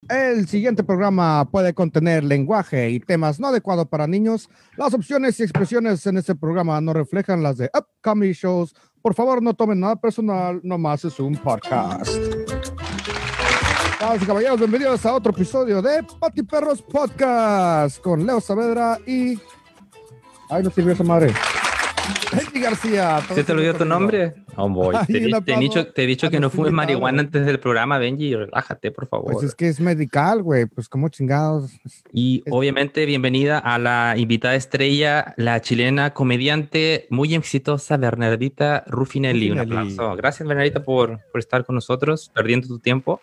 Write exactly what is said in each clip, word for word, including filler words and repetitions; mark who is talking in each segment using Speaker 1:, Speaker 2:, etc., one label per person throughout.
Speaker 1: El siguiente programa puede contener lenguaje y temas no adecuados para niños. Las opciones y expresiones en este programa no reflejan las de upcoming shows. Por favor, no tomen nada personal, nomás es un podcast. Damas y caballeros, bienvenidos a otro episodio de Pati Perros Podcast con Leo Saavedra y... Ay, no sirvió esa madre. Henry García.
Speaker 2: ¿Se te olvidó tu nombre? Oh, boy. Ay, te, te, he dicho, te he dicho que no fumes marihuana antes del programa, Benji. Relájate, por favor.
Speaker 1: Pues es que es medical, güey. Pues como chingados.
Speaker 2: Y
Speaker 1: es...
Speaker 2: obviamente, bienvenida a la invitada estrella, la chilena comediante muy exitosa, Bernardita Ruffinelli. Un aplauso. Gracias, Bernardita, por, por estar con nosotros, perdiendo tu tiempo.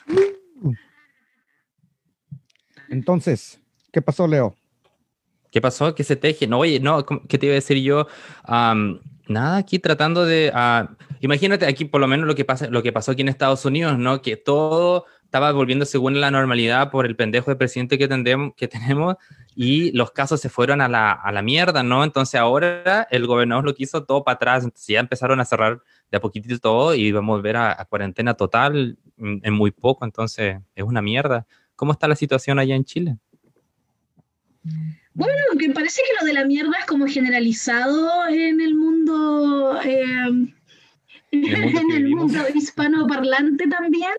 Speaker 1: Entonces, ¿qué pasó, Leo?
Speaker 2: ¿Qué pasó? ¿Qué se teje? No, oye, no, ¿qué te iba a decir yo? Um, nada, aquí tratando de... Uh, imagínate aquí por lo menos lo que, pasa, lo que pasó aquí en Estados Unidos, ¿no? Que todo estaba volviendo según la normalidad por el pendejo de presidente que, tendemos, que tenemos y los casos se fueron a la, a la mierda, ¿no? Entonces ahora el gobernador lo quiso todo para atrás, entonces ya empezaron a cerrar de a poquitito todo y vamos a volver a, a cuarentena total en, en muy poco, entonces es una mierda. ¿Cómo está la situación allá en Chile?
Speaker 3: Bueno, que parece que lo de la mierda es como generalizado en el mundo, eh, ¿El mundo en el mundo hispanoparlante también.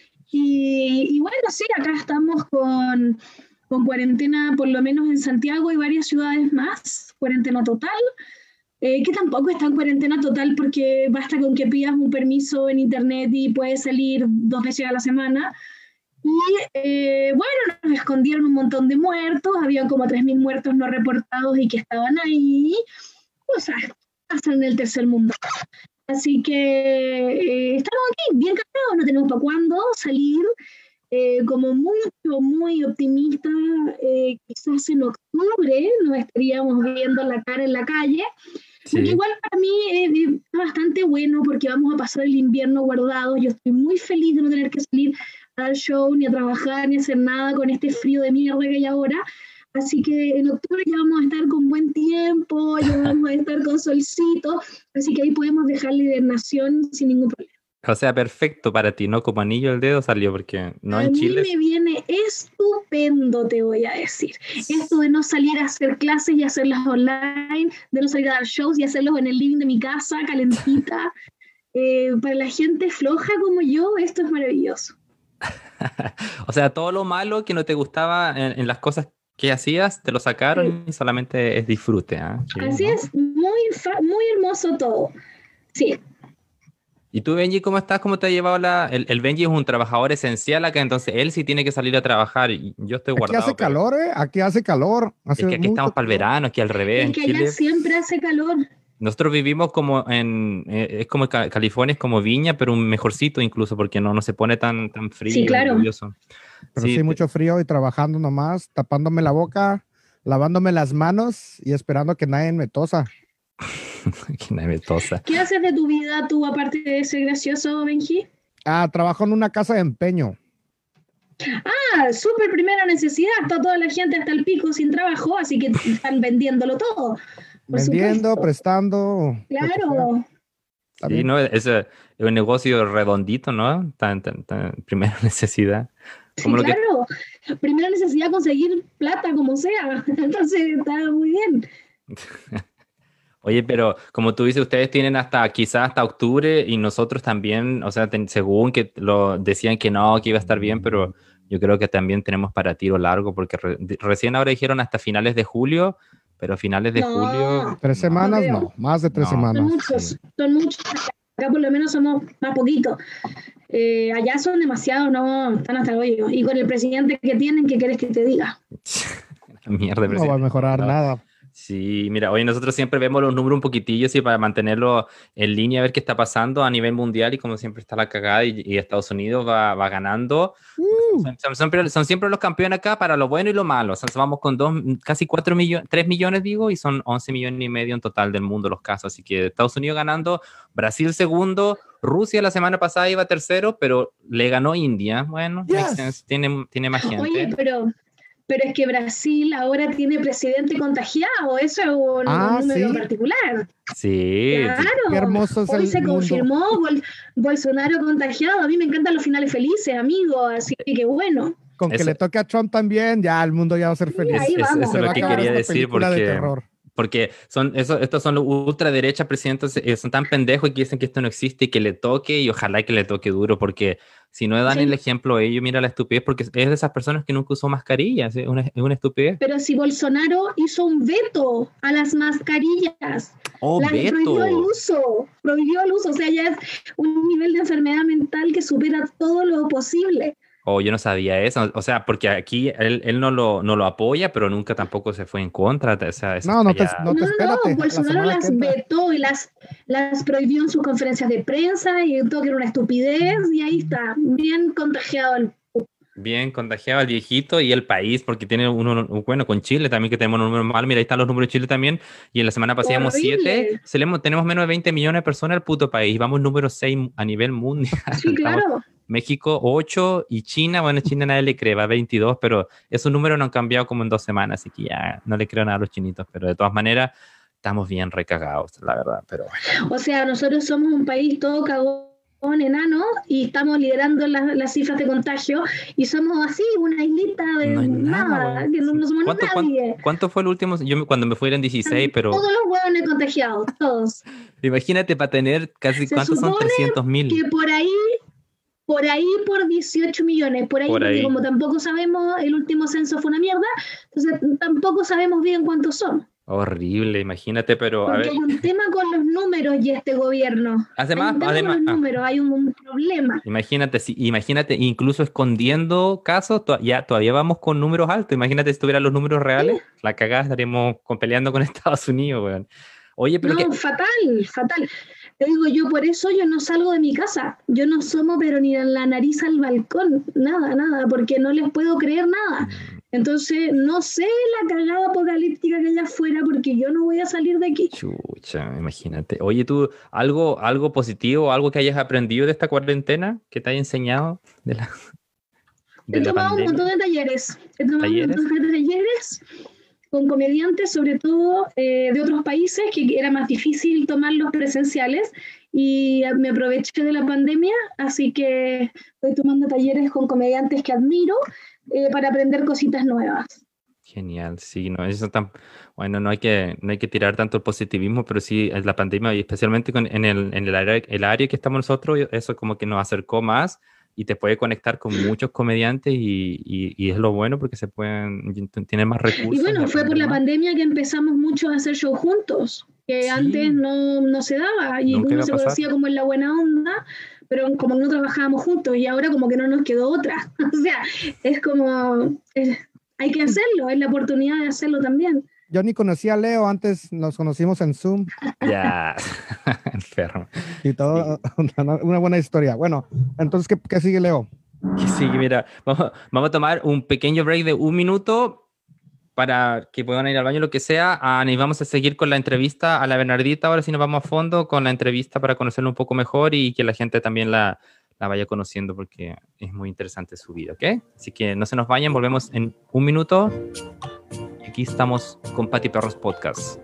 Speaker 3: Y, y bueno, sí, acá estamos con, con cuarentena, por lo menos en Santiago y varias ciudades más, cuarentena total, eh, que tampoco está en cuarentena total porque basta con que pidas un permiso en internet y puedes salir dos veces a la semana. Y eh, bueno, nos escondieron un montón de muertos, habían como tres mil muertos no reportados y que estaban ahí, o sea, pasan en el tercer mundo. Así que eh, estamos aquí, bien cargados, no tenemos para cuándo salir, eh, como mucho, muy optimista, eh, quizás en octubre nos estaríamos viendo la cara en la calle, sí. Porque igual para mí es eh, bastante bueno porque vamos a pasar el invierno guardados, yo estoy muy feliz de no tener que salir al show, ni a trabajar, ni a hacer nada con este frío de mierda que hay ahora. Así que en octubre ya vamos a estar con buen tiempo, ya vamos a estar con solcito, así que ahí podemos dejar la hibernación sin ningún problema.
Speaker 2: O sea, perfecto para ti, ¿no? Como anillo al dedo salió, porque no
Speaker 3: a
Speaker 2: en Chile...
Speaker 3: A mí me viene estupendo, te voy a decir. Esto de no salir a hacer clases y hacerlas online, de no salir a dar shows y hacerlos en el living de mi casa, calentita. eh, para la gente floja como yo, esto es maravilloso.
Speaker 2: O sea, todo lo malo que no te gustaba en, en las cosas que hacías, te lo sacaron sí. Y solamente es disfrute. ¿eh? Sí,
Speaker 3: Así ¿no? es, muy, muy hermoso todo. Sí.
Speaker 2: ¿Y tú, Benji, cómo estás? ¿Cómo te ha llevado la...? El, el Benji es un trabajador esencial acá, entonces él sí tiene que salir a trabajar y yo estoy guardado.
Speaker 1: Aquí hace pero... calor, ¿eh? Aquí hace calor. Hace
Speaker 2: es que aquí estamos para el verano, aquí al revés.
Speaker 3: Es que allá Chile... siempre hace calor.
Speaker 2: Nosotros vivimos como en, eh, es como California, es como Viña, pero un mejorcito incluso, porque no, no se pone tan, tan frío.
Speaker 3: Sí, claro.
Speaker 2: Lluvioso.
Speaker 1: Pero sí, sí te... mucho frío y trabajando nomás, tapándome la boca, lavándome las manos y esperando que nadie me tosa.
Speaker 2: Que nadie me tosa.
Speaker 3: ¿Qué haces de tu vida tú, aparte de ser gracioso, Benji?
Speaker 1: Ah, trabajo en una casa de empeño.
Speaker 3: Ah, súper primera necesidad, está toda la gente hasta el pico sin trabajo, así que están vendiéndolo todo.
Speaker 1: Vendiendo, prestando.
Speaker 3: Claro.
Speaker 2: Sí, no, es, es un negocio redondito, ¿no? Tan, tan, tan primera necesidad.
Speaker 3: Como sí, lo claro. Que... Primera necesidad conseguir plata como sea. Entonces está muy bien.
Speaker 2: Oye, pero como tú dices, ustedes tienen hasta quizás hasta octubre y nosotros también, o sea, ten, según que lo decían que no, que iba a estar bien, pero yo creo que también tenemos para tiro largo porque re, recién ahora dijeron hasta finales de julio. Pero a finales de no, julio...
Speaker 1: Tres semanas, no, no más de tres no, semanas.
Speaker 3: Son muchos, sí. son muchos. Acá por lo menos somos más poquitos. Eh, allá son demasiados, no, están hasta el hoyo. Y con el presidente que tienen, ¿qué quieres que te diga?
Speaker 2: Mierda,
Speaker 1: no va a mejorar no. nada.
Speaker 2: Sí, mira, hoy nosotros siempre vemos los números un poquitillo así para mantenerlo en línea, a ver qué está pasando a nivel mundial y como siempre está la cagada y, y Estados Unidos va, va ganando. Uh. Son, son, siempre, son siempre los campeones acá para lo bueno y lo malo. O sea, vamos con dos, casi cuatro millones, tres millones digo, y son once millones y medio en total del mundo los casos. Así que Estados Unidos ganando, Brasil segundo, Rusia la semana pasada iba tercero, pero le ganó India. Bueno, yes. tiene, tiene más gente.
Speaker 3: Oye, pero... Pero es que Brasil ahora tiene presidente contagiado, eso es un, ah, un número ¿sí? particular.
Speaker 2: Sí.
Speaker 3: Claro.
Speaker 1: Qué hermoso es
Speaker 3: Hoy
Speaker 1: el
Speaker 3: se
Speaker 1: mundo.
Speaker 3: confirmó Bol Bolsonaro contagiado. A mí me encantan los finales felices, amigo, así que bueno.
Speaker 1: con
Speaker 2: Eso-
Speaker 1: que le toque a Trump también, ya el mundo ya va a ser feliz.
Speaker 3: ahí
Speaker 2: Es-
Speaker 3: vamos.
Speaker 2: eso
Speaker 1: Se
Speaker 2: es
Speaker 1: va
Speaker 2: lo
Speaker 1: a
Speaker 2: que
Speaker 1: acabar
Speaker 2: quería
Speaker 1: esta
Speaker 2: decir
Speaker 1: película de
Speaker 2: porque,
Speaker 1: terror.
Speaker 2: porque son, eso, estos son los ultraderechas presidentes, eh, son tan pendejos que dicen que esto no existe y que le toque y ojalá que le toque duro porque si no dan
Speaker 3: Sí.
Speaker 2: el ejemplo ellos, mira la estupidez porque es de esas personas que nunca usó mascarillas, es una, es una estupidez.
Speaker 3: Pero si Bolsonaro hizo un veto a las mascarillas,
Speaker 2: Oh,
Speaker 3: las prohibió el
Speaker 2: Beto.
Speaker 3: uso, prohibió el uso, o sea, ya es un nivel de enfermedad mental que supera todo lo posible.
Speaker 2: Oh, yo no sabía eso. O sea, porque aquí él, él no, lo, no lo apoya, pero nunca tampoco se fue en contra. O sea, eso
Speaker 1: No,
Speaker 2: está
Speaker 1: no te,
Speaker 2: ya-
Speaker 1: no te
Speaker 3: No,
Speaker 1: espérate.
Speaker 3: no, Bolsonaro
Speaker 1: la semana
Speaker 3: las
Speaker 1: que entra.
Speaker 3: vetó y las, las prohibió en sus conferencias de prensa y todo que era una estupidez y ahí está, bien contagiado el...
Speaker 2: Bien contagiado el viejito y el país, porque tiene uno, bueno, con Chile también que tenemos un número mal. Mira, ahí están los números de Chile también. Y en la semana pasada íbamos
Speaker 3: Horrible.
Speaker 2: siete. Tenemos, tenemos menos de veinte millones de personas en el puto país. Vamos número seis a nivel mundial.
Speaker 3: Sí,
Speaker 2: Estamos-
Speaker 3: claro.
Speaker 2: México ocho y China, bueno, China nadie le cree, va a veintidós, pero esos números no han cambiado como en dos semanas, así que ya no le creo nada a los chinitos, pero de todas maneras estamos bien recagados, la verdad, pero bueno.
Speaker 3: O sea, nosotros somos un país todo cagón, enano, y estamos liderando las, las cifras de contagio, y somos así, una islita de
Speaker 2: No es nada,
Speaker 3: nada,
Speaker 2: weón.
Speaker 3: que no, no somos
Speaker 2: ¿Cuánto,
Speaker 3: nadie.
Speaker 2: cuánto, cuánto fue el último? Yo me- cuando me fui eran dieciséis, pero
Speaker 3: Todos los huevones contagiados, todos.
Speaker 2: imagínate para tener casi,
Speaker 3: Se
Speaker 2: ¿cuántos son?
Speaker 3: supone
Speaker 2: trescientos mil.
Speaker 3: Que por ahí, por ahí por dieciocho millones, por ahí,
Speaker 2: Por
Speaker 3: porque
Speaker 2: ahí.
Speaker 3: como tampoco sabemos, el último censo fue una mierda, entonces tampoco sabemos bien cuántos son.
Speaker 2: Horrible, imagínate, pero a
Speaker 3: Porque
Speaker 2: ver,
Speaker 3: hay un tema con los números y este gobierno.
Speaker 2: Además-
Speaker 3: hay un tema
Speaker 2: además-
Speaker 3: con los
Speaker 2: ah.
Speaker 3: números, hay un, un problema.
Speaker 2: imagínate, si, imagínate, incluso escondiendo casos, to- ya, todavía vamos con números altos. Imagínate si tuvieran los números reales, la cagada estaríamos con- peleando con Estados Unidos, weón. Oye, pero
Speaker 3: No,
Speaker 2: que,
Speaker 3: fatal, fatal. Te digo, yo por eso yo no salgo de mi casa. Yo no asomo pero ni la nariz al balcón, nada, nada, porque no les puedo creer nada. Entonces, no sé la cagada apocalíptica que hay afuera porque yo no voy a salir de aquí.
Speaker 2: chucha, imagínate. Oye, tú, algo, algo positivo, algo que hayas aprendido de esta cuarentena, que te haya enseñado de la, de
Speaker 3: He
Speaker 2: la
Speaker 3: tomado un
Speaker 2: pandemia.
Speaker 3: montón de talleres. He tomado
Speaker 2: ¿Talleres?
Speaker 3: un montón de talleres con comediantes, sobre todo eh, de otros países, que era más difícil tomarlos presenciales. Y me aproveché de la pandemia, así que estoy tomando talleres con comediantes que admiro eh, para aprender cositas nuevas.
Speaker 2: Genial, sí, no, eso tan, bueno, no hay que, no hay que tirar tanto el positivismo, pero sí, es la pandemia y especialmente con, en, el, en el, área, el área que estamos nosotros, eso como que nos acercó más y te puede conectar con muchos comediantes y, y, y es lo bueno porque se pueden, tienen más recursos.
Speaker 3: Y bueno, fue por la
Speaker 2: más.
Speaker 3: pandemia que empezamos muchos a hacer shows juntos, que
Speaker 2: Sí.
Speaker 3: antes no, no se daba y
Speaker 2: Nunca iba
Speaker 3: uno
Speaker 2: a
Speaker 3: se
Speaker 2: pasar.
Speaker 3: conocía como en la buena onda, pero como no trabajábamos juntos y ahora como que no nos quedó otra. O sea, es como, es- hay que hacerlo, es la oportunidad de hacerlo también.
Speaker 1: Yo ni conocía a Leo, antes nos conocimos en Zoom
Speaker 2: Ya, enfermo.
Speaker 1: y todo, una, una buena historia. Bueno, entonces, ¿qué, qué sigue, Leo?
Speaker 2: Sí, mira, vamos, vamos a tomar un pequeño break de un minuto para que puedan ir al baño, lo que sea. Ah, y vamos a seguir con la entrevista a la Bernardita. Ahora sí nos vamos a fondo con la entrevista para conocerla un poco mejor y que la gente también la, la vaya conociendo porque es muy interesante su vida, ¿ok? Así que no se nos vayan, volvemos en un minuto. Y aquí estamos con Pati Perros Podcast.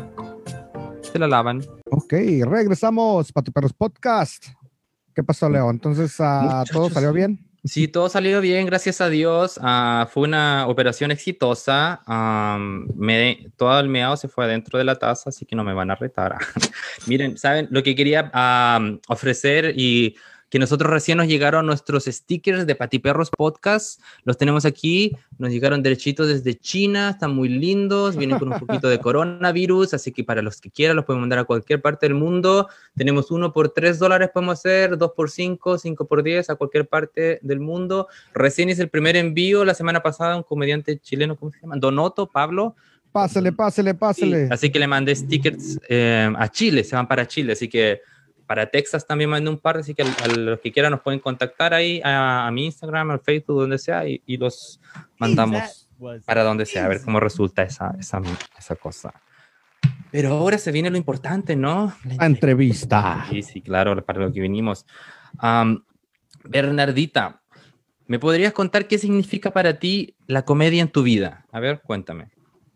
Speaker 2: Se la lavan.
Speaker 1: Ok, regresamos, Pati Perros Podcast. ¿Qué pasó, Leo? Entonces, uh, ¿todo salió bien?
Speaker 2: Sí, todo salió bien, gracias a Dios. Uh, fue una operación exitosa. Um, me, todo el meado se fue adentro de la taza, así que no me van a retar. Miren, ¿saben? Lo que quería um, ofrecer y que nosotros recién nos llegaron nuestros stickers de Pati Perros Podcast. Los tenemos aquí. Nos llegaron derechitos desde China. Están muy lindos. Vienen con un poquito de coronavirus. Así que para los que quieran los podemos mandar a cualquier parte del mundo. Tenemos uno por tres dólares podemos hacer, dos por cinco, cinco por diez a cualquier parte del mundo. Recién hice el primer envío la semana pasada. Un comediante chileno, ¿cómo se llama? Donoto, Pablo.
Speaker 1: Pásele, pásele, pásele.
Speaker 2: Sí, así que le mandé stickers eh, a Chile. Se van para Chile. Así que para Texas también mandé un par, así que a, a los que quieran nos pueden contactar ahí a, a mi Instagram, al Facebook, donde sea, y, y los mandamos para donde sea, a ver cómo resulta esa, esa, esa cosa. Pero ahora se viene lo importante, ¿no?
Speaker 1: La entrevista.
Speaker 2: Sí, sí, claro, para lo que vinimos. Um, Bernardita, ¿me podrías contar qué significa para ti la comedia en tu vida? A ver, cuéntame.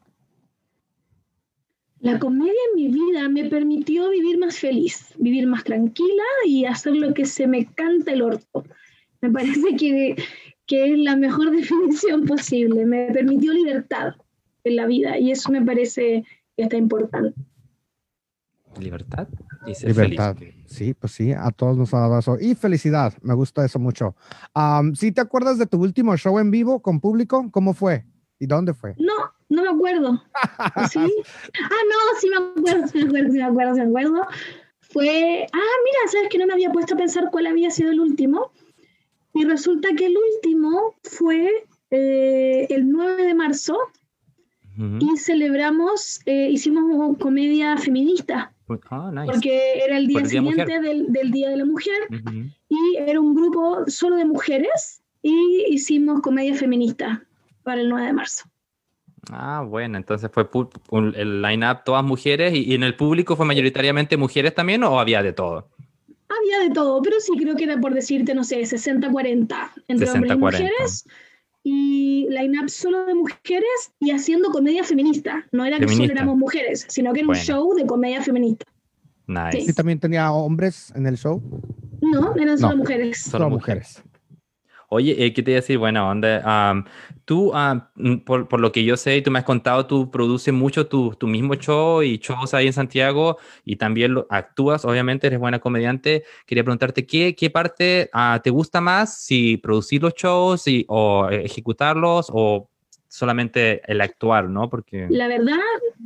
Speaker 3: La comedia en mi vida me permitió vivir más feliz, vivir más tranquila y hacer lo que se me canta el orto. Me parece que, que es la mejor definición posible. Me permitió libertad en la vida y eso me parece que está importante.
Speaker 2: Libertad y ser
Speaker 1: Libertad.
Speaker 2: feliz.
Speaker 1: Sí, pues sí, a todos nos ha dado eso. Y felicidad, me gusta eso mucho. Um, ¿Sí te acuerdas de tu último show en vivo con público? ¿Cómo fue? ¿Y dónde fue?
Speaker 3: No, no me acuerdo. ¿Sí? Ah, no, sí me acuerdo, sí me acuerdo, sí me acuerdo, sí me acuerdo. Fue, ah, mira, sabes que no me había puesto a pensar cuál había sido el último. Y resulta que el último fue eh, el nueve de marzo uh-huh. y celebramos, eh, hicimos comedia feminista.
Speaker 2: Oh, nice.
Speaker 3: Porque era el día, el día siguiente del, del Día de la Mujer uh-huh. y era un grupo solo de mujeres y hicimos comedia feminista para el nueve de marzo.
Speaker 2: Ah, bueno, entonces fue pu- pu- el line-up todas mujeres y, y en el público fue mayoritariamente mujeres también o había de todo?
Speaker 3: Había de todo, pero sí creo que era por decirte, no sé, sesenta cuarenta entre
Speaker 2: sesenta,
Speaker 3: hombres y mujeres y line-up solo de mujeres y haciendo comedia feminista. No era feminista. Que solo éramos mujeres, sino que era bueno. un show de comedia feminista.
Speaker 2: Nice.
Speaker 1: Sí. ¿Y también tenía hombres en el show?
Speaker 3: No, eran solo no, mujeres.
Speaker 1: Solo, solo mujeres. mujeres.
Speaker 2: Oye, eh, ¿qué te iba a decir? Buena onda. Um, tú, um, por, por lo que yo sé y tú me has contado, tú produces mucho tu, tu mismo show y shows ahí en Santiago y también lo, actúas, obviamente, eres buena comediante. Quería preguntarte, ¿qué, qué parte uh, te gusta más? Si producir los shows y, o ejecutarlos o solamente el actuar, ¿no? Porque...
Speaker 3: La verdad,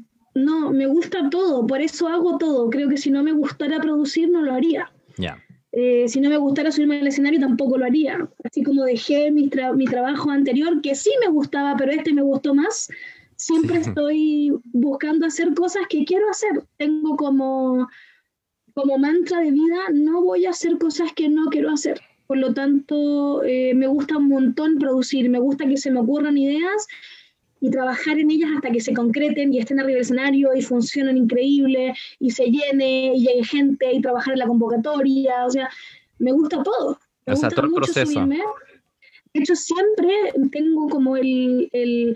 Speaker 3: no, me gusta todo, por eso hago todo. Creo que si no me gustara producir, no lo haría.
Speaker 2: Ya. Yeah.
Speaker 3: Eh, si no me gustara subirme al escenario tampoco lo haría, así como dejé mi, tra- mi trabajo anterior que sí me gustaba pero este me gustó más, siempre sí. Estoy buscando hacer cosas que quiero hacer, tengo como, como mantra de vida, no voy a hacer cosas que no quiero hacer, por lo tanto eh, me gusta un montón producir, me gusta que se me ocurran ideas y trabajar en ellas hasta que se concreten y estén arriba del escenario y funcionen increíble y se llene y llegue gente y trabajar en la convocatoria, o sea, me gusta todo. Me
Speaker 2: o sea,
Speaker 3: gusta
Speaker 2: todo el
Speaker 3: mucho
Speaker 2: proceso.
Speaker 3: Subirme. De hecho, siempre tengo como el, el,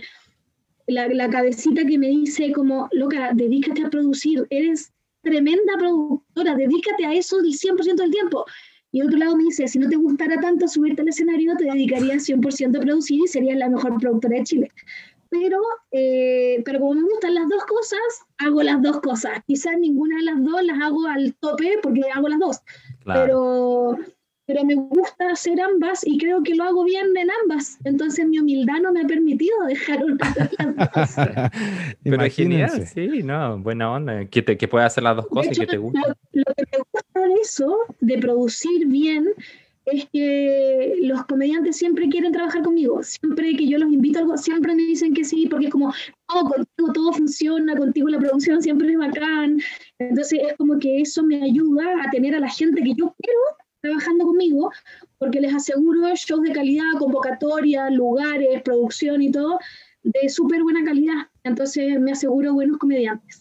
Speaker 3: la, la cabecita que me dice como, loca, dedícate a producir, eres tremenda productora, dedícate a eso el cien por ciento del tiempo. Y el otro lado me dice, si no te gustara tanto subirte al escenario, te dedicarías cien por ciento a producir y serías la mejor productora de Chile. Pero, eh, pero como me gustan las dos cosas, hago las dos cosas. Quizás ninguna de las dos las hago al tope porque hago las dos. Claro. Pero, pero me gusta hacer ambas y creo que lo hago bien en ambas. Entonces mi humildad no me ha permitido dejar una de las dos.
Speaker 2: Pero es genial, sí, no, buena onda. Que, te, que puedas hacer las dos cosas hecho, y que te guste.
Speaker 3: Lo, lo que me gusta de eso, de producir bien, es que los comediantes siempre quieren trabajar conmigo, siempre que yo los invito a algo, siempre me dicen que sí, porque es como, oh, contigo todo funciona, contigo la producción siempre es bacán, entonces es como que eso me ayuda a tener a la gente que yo quiero trabajando conmigo, porque les aseguro shows de calidad, convocatoria, lugares, producción y todo, de súper buena calidad, entonces me aseguro buenos comediantes.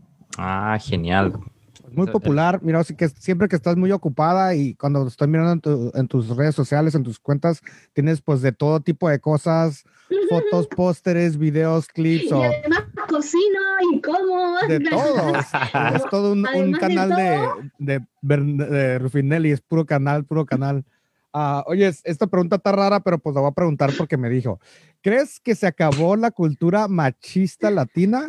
Speaker 2: Ah, genial.
Speaker 1: Muy popular, mira, así que siempre que estás muy ocupada y cuando estoy mirando en, tu, en tus redes sociales, en tus cuentas, tienes pues de todo tipo de cosas, fotos, pósteres, videos, clips.
Speaker 3: Y
Speaker 1: o...
Speaker 3: además cocino y como.
Speaker 1: De todo. Es todo un, un canal de, de, de, de Rufinelli, es puro canal, puro canal. Uh, oye, esta pregunta está rara, pero pues la voy a preguntar porque me dijo, ¿crees que se acabó la cultura machista latina?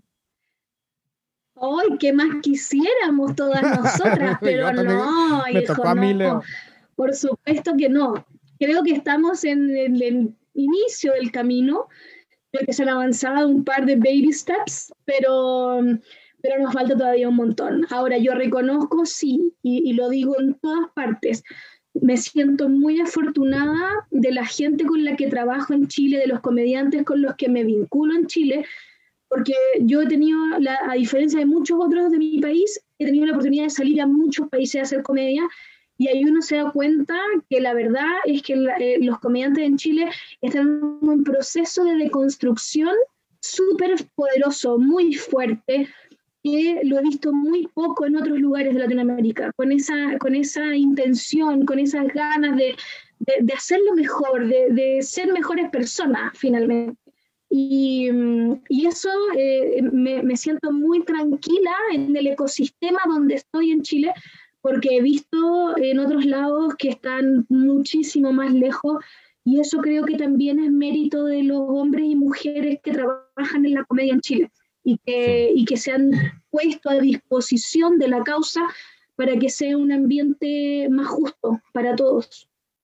Speaker 3: ¡Ay, qué más quisiéramos todas nosotras! Pero no,
Speaker 1: me
Speaker 3: hijo,
Speaker 1: tocó a mí,
Speaker 3: no.
Speaker 1: Leo.
Speaker 3: Por supuesto que no. Creo que estamos en el, el inicio del camino, que se han avanzado un par de baby steps, pero, pero nos falta todavía un montón. Ahora, yo reconozco, sí, y, y lo digo en todas partes, me siento muy afortunada de la gente con la que trabajo en Chile, de los comediantes con los que me vinculo en Chile, porque yo he tenido, la, a diferencia de muchos otros de mi país, he tenido la oportunidad de salir a muchos países a hacer comedia, y ahí uno se da cuenta que la verdad es que la, eh, los comediantes en Chile están en un proceso de deconstrucción súper poderoso, muy fuerte, que lo he visto muy poco en otros lugares de Latinoamérica, con esa, con esa intención, con esas ganas de, de, de hacerlo mejor, de, de ser mejores personas finalmente. Y, y eso eh, me, me siento muy tranquila en el ecosistema donde estoy en Chile, porque he visto en otros lados que están muchísimo más lejos Y eso creo que también es mérito de los hombres y mujeres que trabajan en la comedia en Chile y que, sí. y que se han puesto a disposición de la causa para que sea un ambiente más justo para todos.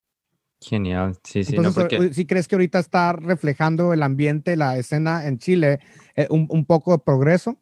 Speaker 2: Genial, sí, sí.
Speaker 1: Entonces,
Speaker 2: no, porque...
Speaker 1: ¿sí crees que ahorita está reflejando el ambiente, la escena en Chile, eh, un, un poco de progreso?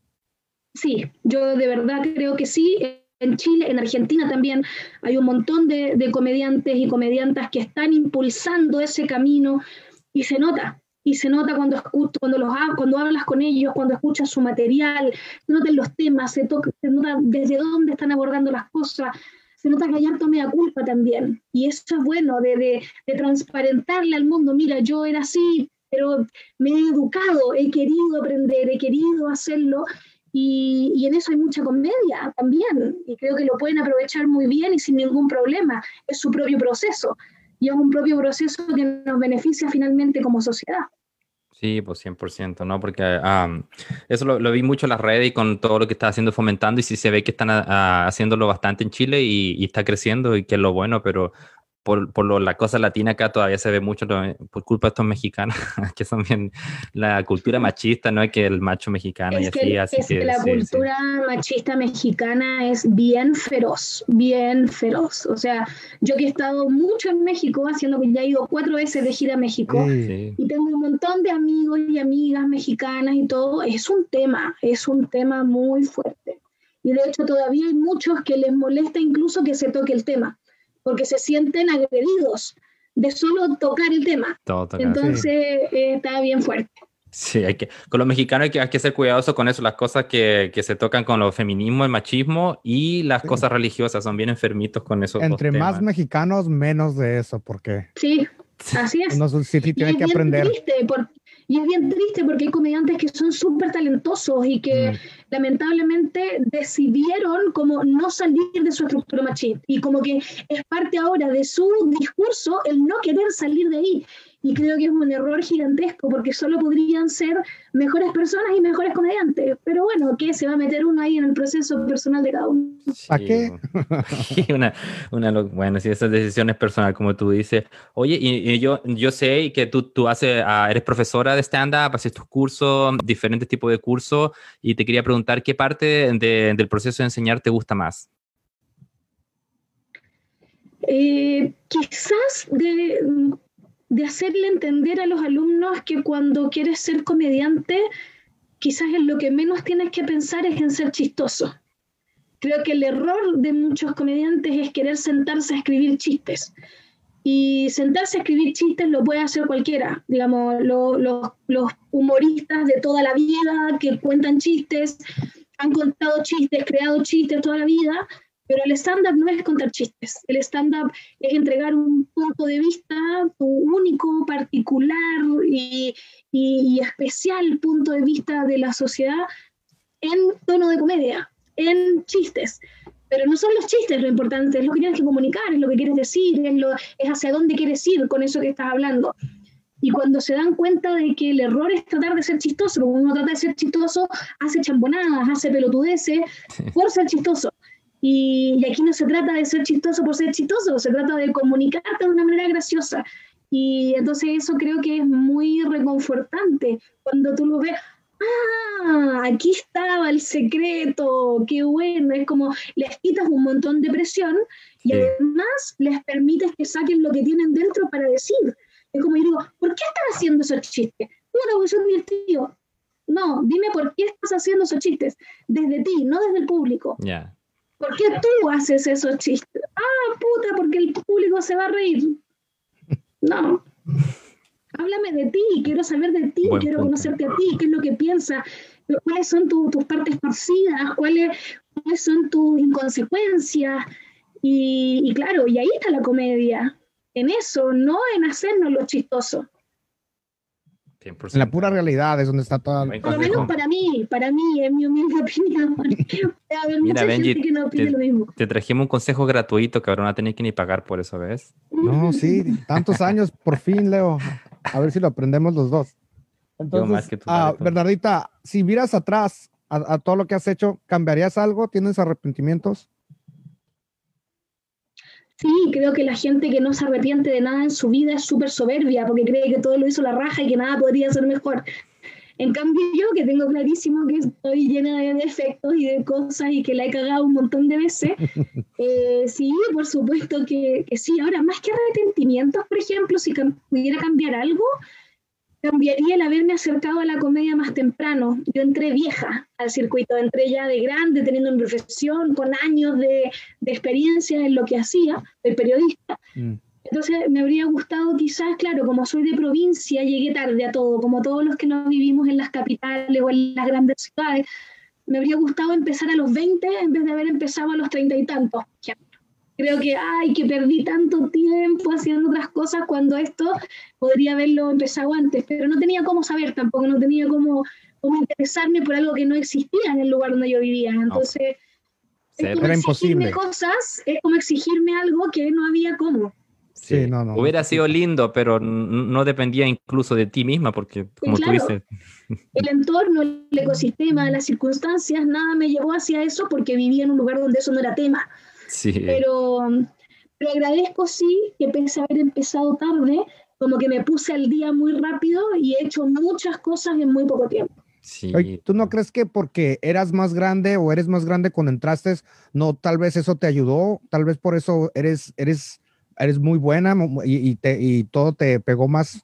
Speaker 3: Sí, yo de verdad creo que sí. En Chile, en Argentina también hay un montón de, de comediantes y comediantas que están impulsando ese camino y se nota. Y se nota cuando, escucho, cuando, los, cuando hablas con ellos, cuando escuchas su material, se notan los temas, se, toca, se nota desde dónde están abordando las cosas, se nota que hay harto mea culpa también. Y eso es bueno, de, de, de transparentarle al mundo, mira, yo era así, pero me he educado, he querido aprender, he querido hacerlo. Y, y en eso hay mucha comedia también, y creo que lo pueden aprovechar muy bien y sin ningún problema. Es su propio proceso, y es un propio proceso que nos beneficia finalmente como sociedad.
Speaker 2: Sí, pues cien por ciento, ¿no? Porque um, eso lo, lo vi mucho en las redes y con todo lo que está haciendo fomentando, y sí se ve que están a, a, haciéndolo bastante en Chile y, y está creciendo, y que es lo bueno, pero por, por lo, la cosa latina acá todavía se ve mucho por culpa de estos mexicanos, que son bien la cultura machista, ¿no? Que el macho mexicano
Speaker 3: es
Speaker 2: y así.
Speaker 3: Que,
Speaker 2: así
Speaker 3: es
Speaker 2: que,
Speaker 3: que la
Speaker 2: sí,
Speaker 3: cultura
Speaker 2: sí.
Speaker 3: machista mexicana es bien feroz, bien feroz. O sea, yo que he estado mucho en México, haciendo que ya he ido cuatro veces de gira a México,
Speaker 1: sí.
Speaker 3: y tengo un montón de amigos y amigas mexicanas y todo, es un tema, es un tema muy fuerte. Y de hecho todavía hay muchos que les molesta incluso que se toque el tema, porque se sienten agredidos de solo tocar el tema. Todo tocar, Entonces sí. eh, está bien fuerte.
Speaker 2: Sí, hay que, con los mexicanos hay que, hay que ser cuidadosos con eso, las cosas que, que se tocan con los feminismo, el machismo y las sí. cosas religiosas, son bien enfermitos con esos
Speaker 1: Entre
Speaker 2: dos
Speaker 1: más
Speaker 2: temas.
Speaker 1: mexicanos, menos de eso, porque...
Speaker 3: Sí, así es.
Speaker 1: Uno sí, sí tiene que aprender.
Speaker 3: Triste por, y es bien triste porque hay comediantes que son súper talentosos y que mm. lamentablemente decidieron como no salir de su estructura machista, y como que es parte ahora de su discurso el no querer salir de ahí. Y creo que es un error gigantesco porque solo podrían ser mejores personas y mejores comediantes. Pero bueno, ¿qué? Se va a meter uno ahí en el proceso personal de cada uno.
Speaker 2: Sí,
Speaker 1: ¿A qué?
Speaker 2: una, una, bueno, sí, esa decisión es personal, como tú dices. Oye, y, y yo, yo sé que tú, tú haces, uh, eres profesora de stand-up, haces tus cursos, diferentes tipos de cursos, y te quería preguntar qué parte de, del proceso de enseñar te gusta más.
Speaker 3: Eh, quizás de... de hacerle entender a los alumnos que cuando quieres ser comediante, quizás en lo que menos tienes que pensar es en ser chistoso. Creo que el error de muchos comediantes es querer sentarse a escribir chistes. Y sentarse a escribir chistes lo puede hacer cualquiera. Digamos, lo, lo, los humoristas de toda la vida que cuentan chistes, han contado chistes, creado chistes toda la vida. Pero el stand-up no es contar chistes, el stand-up es entregar un punto de vista, tu único, particular y, y, y especial punto de vista de la sociedad en tono de comedia, en chistes. Pero no son los chistes lo importante, es lo que tienes que comunicar, es lo que quieres decir, es, lo, es hacia dónde quieres ir con eso que estás hablando. Y cuando se dan cuenta de que el error es tratar de ser chistoso, porque uno trata de ser chistoso, hace chambonadas, hace pelotudeces por ser chistoso. Y, y aquí no se trata de ser chistoso por ser chistoso, se trata de comunicarte de una manera graciosa. Y entonces eso creo que es muy reconfortante cuando tú lo ves. ¡Ah! Aquí estaba el secreto, qué bueno. Es como les quitas un montón de presión y sí. además les permites que saquen lo que tienen dentro para decir. Es como yo digo, ¿por qué estás haciendo esos chistes? Puta, porque soy divertido. No, dime por qué estás haciendo esos chistes. Desde ti, no desde el público.
Speaker 2: Ya. Yeah.
Speaker 3: ¿Por qué tú haces esos chistes? Ah, puta, porque el público se va a reír. No. Háblame de ti, quiero saber de ti, Buen quiero punto. conocerte a ti, qué es lo que piensas, cuáles son tu, tus partes torcidas, cuáles, cuáles son tus inconsecuencias. Y, y claro, y ahí está la comedia. En eso, no en hacernos lo chistoso.
Speaker 1: cien por ciento. En la pura realidad es donde está toda...
Speaker 3: Por lo menos para mí, para mí, es mi humilde opinión. A ver,
Speaker 2: Mira,
Speaker 3: mucha
Speaker 2: Benji,
Speaker 3: gente que no opine
Speaker 2: te,
Speaker 3: lo mismo.
Speaker 2: Te trajimos un consejo gratuito que ahora no vas a tener que ni pagar por eso, ¿ves?
Speaker 1: No, sí, tantos años, por fin, Leo. A ver si lo aprendemos los dos. Entonces, más que tú, ah, Bernardita, si miras atrás a, a todo lo que has hecho, ¿cambiarías algo? ¿Tienes arrepentimientos?
Speaker 3: Sí, creo que la gente que no se arrepiente de nada en su vida es súper soberbia, porque cree que todo lo hizo la raja y que nada podría ser mejor. En cambio yo, que tengo clarísimo que estoy llena de defectos y de cosas y que la he cagado un montón de veces, eh, sí, por supuesto que, que sí. Ahora, más que arrepentimientos, por ejemplo, si cam- pudiera cambiar algo, cambiaría el haberme acercado a la comedia más temprano. Yo entré vieja al circuito, entré ya de grande, teniendo una profesión, con años de, de experiencia en lo que hacía, de periodista. Mm. Entonces me habría gustado quizás, claro, como soy de provincia, llegué tarde a todo, como todos los que no vivimos en las capitales o en las grandes ciudades. Me habría gustado empezar a los veinte en vez de haber empezado a los treinta y tantos. Creo que, ay, que perdí tanto tiempo haciendo otras cosas cuando esto podría haberlo empezado antes, pero no tenía cómo saber tampoco, no tenía cómo, cómo interesarme por algo que no existía en el lugar donde yo vivía. Entonces,
Speaker 1: no.
Speaker 3: es como
Speaker 1: Era
Speaker 3: exigirme
Speaker 1: imposible.
Speaker 3: cosas, es como exigirme algo que no había cómo.
Speaker 2: Sí, sí, no, no. Hubiera sido lindo, pero no dependía incluso de ti misma, porque como
Speaker 3: claro,
Speaker 2: tú dices...
Speaker 3: El entorno, el ecosistema, las circunstancias, nada me llevó hacia eso porque vivía en un lugar donde eso no era tema.
Speaker 2: Sí.
Speaker 3: Pero, pero agradezco, sí, que pese a haber empezado tarde, como que me puse al día muy rápido y he hecho muchas cosas en muy poco tiempo.
Speaker 2: Sí.
Speaker 1: Oye, ¿tú no crees que porque eras más grande o eres más grande cuando entraste, no, tal vez eso te ayudó? Tal vez por eso eres, eres, eres muy buena y, y, te, y todo te pegó más.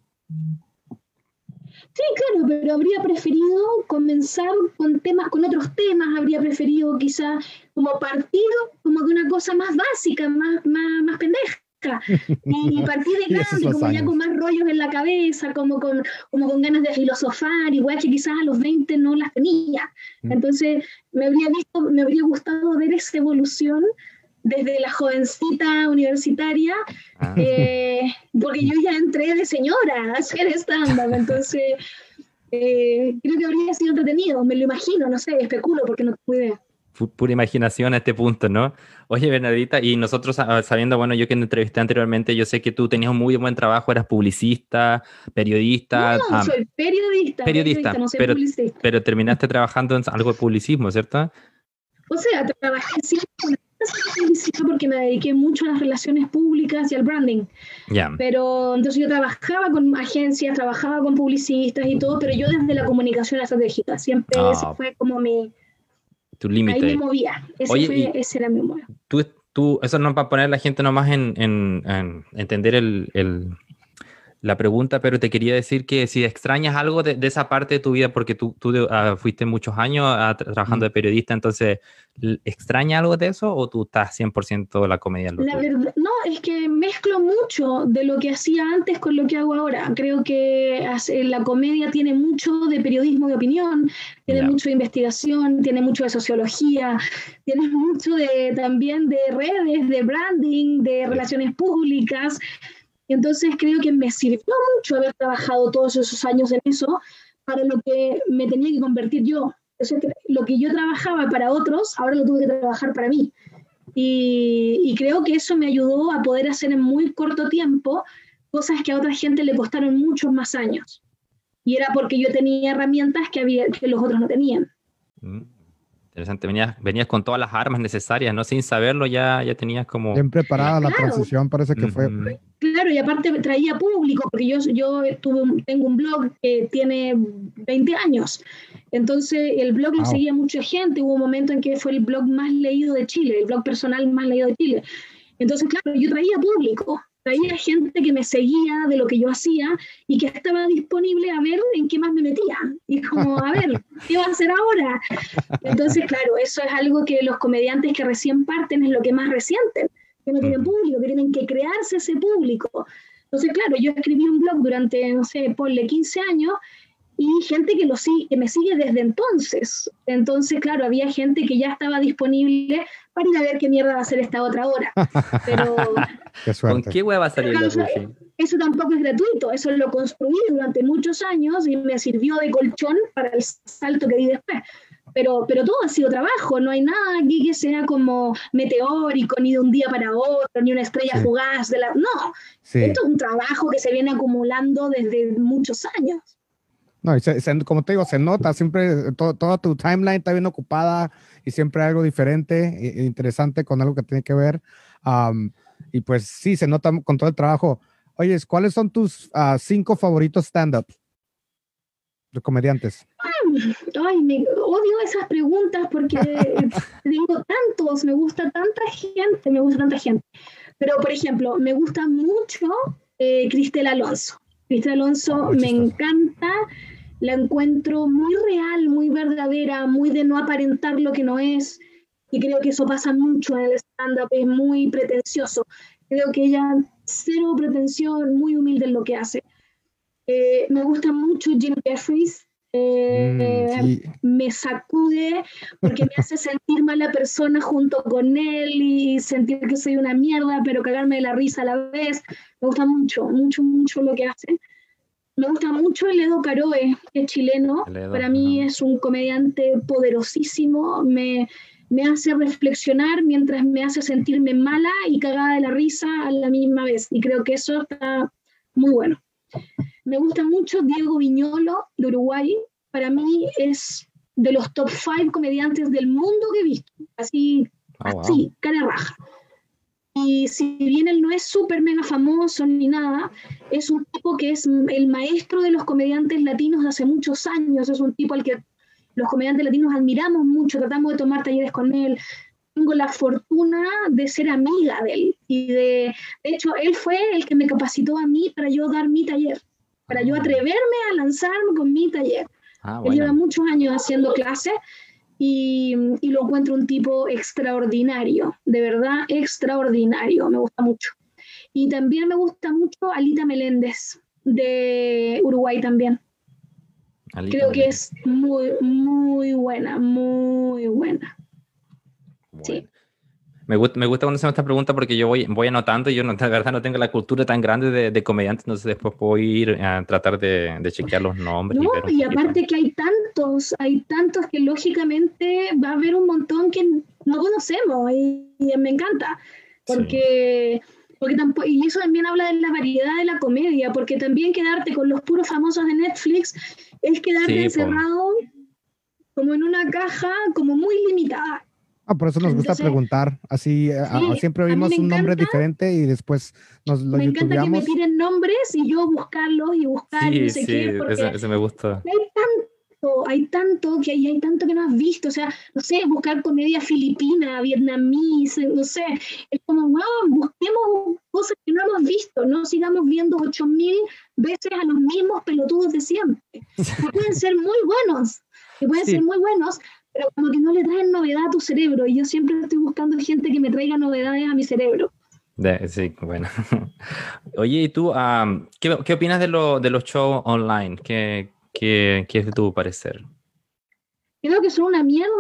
Speaker 3: Sí, claro, pero habría preferido comenzar con temas, con otros temas, habría preferido quizás como partido, como de una cosa más básica, más, más, más pendeja. Y, y partir de grande, como años. Ya con más rollos en la cabeza, como con, como con ganas de filosofar, igual que quizás a los veinte no las tenía. Entonces me habría, visto, me habría gustado ver esa evolución desde la jovencita universitaria, ah. eh, porque yo ya entré de señora a hacer stand-up, entonces eh, creo que habría sido entretenido, me lo imagino, no sé, especulo porque no tengo idea.
Speaker 2: Pura imaginación a este punto, ¿no? Oye, Bernardita, y nosotros sabiendo, bueno, yo que te entrevisté anteriormente, yo sé que tú tenías un muy buen trabajo, eras publicista, periodista.
Speaker 3: No, um, soy periodista, periodista,
Speaker 2: periodista
Speaker 3: no soy
Speaker 2: pero,
Speaker 3: publicista.
Speaker 2: Pero terminaste trabajando en algo de publicismo, ¿cierto?
Speaker 3: O sea, trabajé siempre con publicidad porque me dediqué mucho a las relaciones públicas y al branding.
Speaker 2: Yeah.
Speaker 3: Pero entonces yo trabajaba con agencias, trabajaba con publicistas y todo, pero yo desde la comunicación estratégica, siempre oh. ese fue como mi...
Speaker 2: Tu límite.
Speaker 3: Ahí me movía. Ese,
Speaker 2: Oye,
Speaker 3: fue, ese era mi humor.
Speaker 2: Tú, tú, eso no va a poner a la gente nomás en, en, en entender el, el, la pregunta, pero te quería decir que si extrañas algo de, de esa parte de tu vida, porque tú, tú uh, fuiste muchos años uh, trabajando mm. de periodista, entonces, ¿extrañas algo de eso o tú estás cien por ciento la comedia en lo
Speaker 3: La verdad, no, es que mezclo mucho de lo que hacía antes con lo que hago ahora. Creo que la comedia tiene mucho de periodismo de opinión, tiene yeah. mucho de investigación, tiene mucho de sociología, tiene mucho de, también de redes, de branding, de relaciones públicas. Entonces creo que me sirvió mucho haber trabajado todos esos años en eso para lo que me tenía que convertir yo. Entonces, lo que yo trabajaba para otros, ahora lo tuve que trabajar para mí. Y, y creo que eso me ayudó a poder hacer en muy corto tiempo cosas que a otra gente le costaron muchos más años. Y era porque yo tenía herramientas que, había, que los otros no tenían.
Speaker 2: Mm. Interesante, venías, venías con todas las armas necesarias, ¿no? Sin saberlo ya, ya tenías como...
Speaker 1: Bien preparada
Speaker 3: claro.
Speaker 1: la transición, parece que fue.
Speaker 2: Mm-hmm.
Speaker 3: Claro, y aparte traía público, porque yo, yo tuve un, tengo un blog que tiene veinte años. Entonces, el blog wow. lo seguía mucha gente. Hubo un momento en que fue el blog más leído de Chile, el blog personal más leído de Chile. Entonces, claro, yo traía público. Traía gente que me seguía de lo que yo hacía y que estaba disponible a ver en qué más me metía. Y como, a ver, ¿qué va a hacer ahora? Entonces, claro, eso es algo que los comediantes que recién parten es lo que más resienten, que no tienen público, que tienen que crearse ese público. Entonces, claro, yo escribí un blog durante, no sé, ponle quince años y gente que, lo sigue, que me sigue desde entonces. Entonces, claro, había gente que ya estaba disponible para ir a ver qué mierda va a hacer esta otra hora. Pero...
Speaker 1: Qué suerte.
Speaker 2: ¿Con qué hueá va a salir la
Speaker 3: eso, eso tampoco es gratuito, eso lo construí durante muchos años y me sirvió de colchón para el salto que di después. Pero, pero todo ha sido trabajo, no hay nada aquí que sea como meteórico, ni de un día para otro, ni una estrella sí. fugaz. De la... No, sí. Esto es un trabajo que se viene acumulando desde muchos años.
Speaker 1: No, y se, se, como te digo, se nota, siempre to, toda tu timeline está bien ocupada y siempre hay algo diferente e interesante con algo que tiene que ver. Um, Y pues sí, se nota con todo el trabajo. Oye, ¿cuáles son tus uh, cinco favoritos stand-ups de comediantes?
Speaker 3: Ay, me odio esas preguntas porque tengo tantos, me gusta tanta gente, me gusta tanta gente. Pero, por ejemplo, me gusta mucho eh, Cristel Alonso. Cristel Alonso oh, me encanta, la encuentro muy real, muy verdadera, muy de no aparentar lo que no es. Y creo que eso pasa mucho en el stand-up, es muy pretencioso. Creo que ella, cero pretensión, muy humilde en lo que hace. Eh, me gusta mucho Jim Jeffries. Eh, mm, sí. Me sacude porque me hace sentir mala persona junto con él y sentir que soy una mierda, pero cagarme de la risa a la vez. Me gusta mucho, mucho, mucho lo que hace. Me gusta mucho el Edo Caroe, que es chileno. Edo, para mí uh-huh. es un comediante poderosísimo. Me, me hace reflexionar mientras me hace sentirme mala y cagada de la risa a la misma vez. Y creo que eso está muy bueno. Me gusta mucho Diego Viñolo, de Uruguay. Para mí es de los top five comediantes del mundo que he visto. Así, oh, así, wow. cara raja. Y si bien él no es súper mega famoso ni nada, es un tipo que es el maestro de los comediantes latinos de hace muchos años. Es un tipo al que los comediantes latinos admiramos mucho, tratamos de tomar talleres con él. Tengo la fortuna de ser amiga de él. Y de, de hecho, él fue el que me capacitó a mí para yo dar mi taller, para yo atreverme a lanzarme con mi taller. Ah, bueno. Él lleva muchos años haciendo clases y, y lo encuentro un tipo extraordinario, de verdad extraordinario, me gusta mucho. Y también me gusta mucho Alita Meléndez, de Uruguay también. Alita Creo Meléndez. Que es muy, muy buena, muy buena.
Speaker 2: Bueno. Sí. Me gusta, me gusta cuando se me esta pregunta porque yo voy, voy anotando y yo no, de verdad no tengo la cultura tan grande de, de comediantes, entonces después puedo ir a tratar de, de chequear los nombres.
Speaker 3: No,
Speaker 2: y, ver
Speaker 3: y aparte que hay tantos, hay tantos que lógicamente va a haber un montón que no conocemos y, y me encanta, porque, sí. porque tampoco, y eso también habla de la variedad de la comedia, porque también quedarte con los puros famosos de Netflix es quedarte sí, encerrado po. como en una caja como muy limitada.
Speaker 1: Ah, por eso nos gusta Entonces, preguntar, así sí, a, siempre oímos un nombre diferente y después nos lo
Speaker 3: me
Speaker 1: youtubeamos.
Speaker 3: Me encanta que me tiren nombres y yo buscarlos y buscar
Speaker 2: sí,
Speaker 3: no sé
Speaker 2: sí,
Speaker 3: qué, porque
Speaker 2: eso, eso me gusta.
Speaker 3: Hay tanto, hay tanto que hay, hay tanto que no has visto, o sea, no sé, buscar comedia filipina, vietnamís, no sé, es como, wow, busquemos cosas que no hemos visto, no sigamos viendo ocho mil veces a los mismos pelotudos de siempre, que pueden ser muy buenos, que pueden sí. ser muy buenos, pero como que no le traen novedad a tu cerebro, y yo siempre estoy buscando gente que me traiga novedades a mi cerebro.
Speaker 2: De, sí, bueno. Oye, ¿y tú um, ¿qué, qué opinas de, lo, de los shows online? ¿Qué, qué, qué es de tu parecer?
Speaker 3: Creo que son una mierda,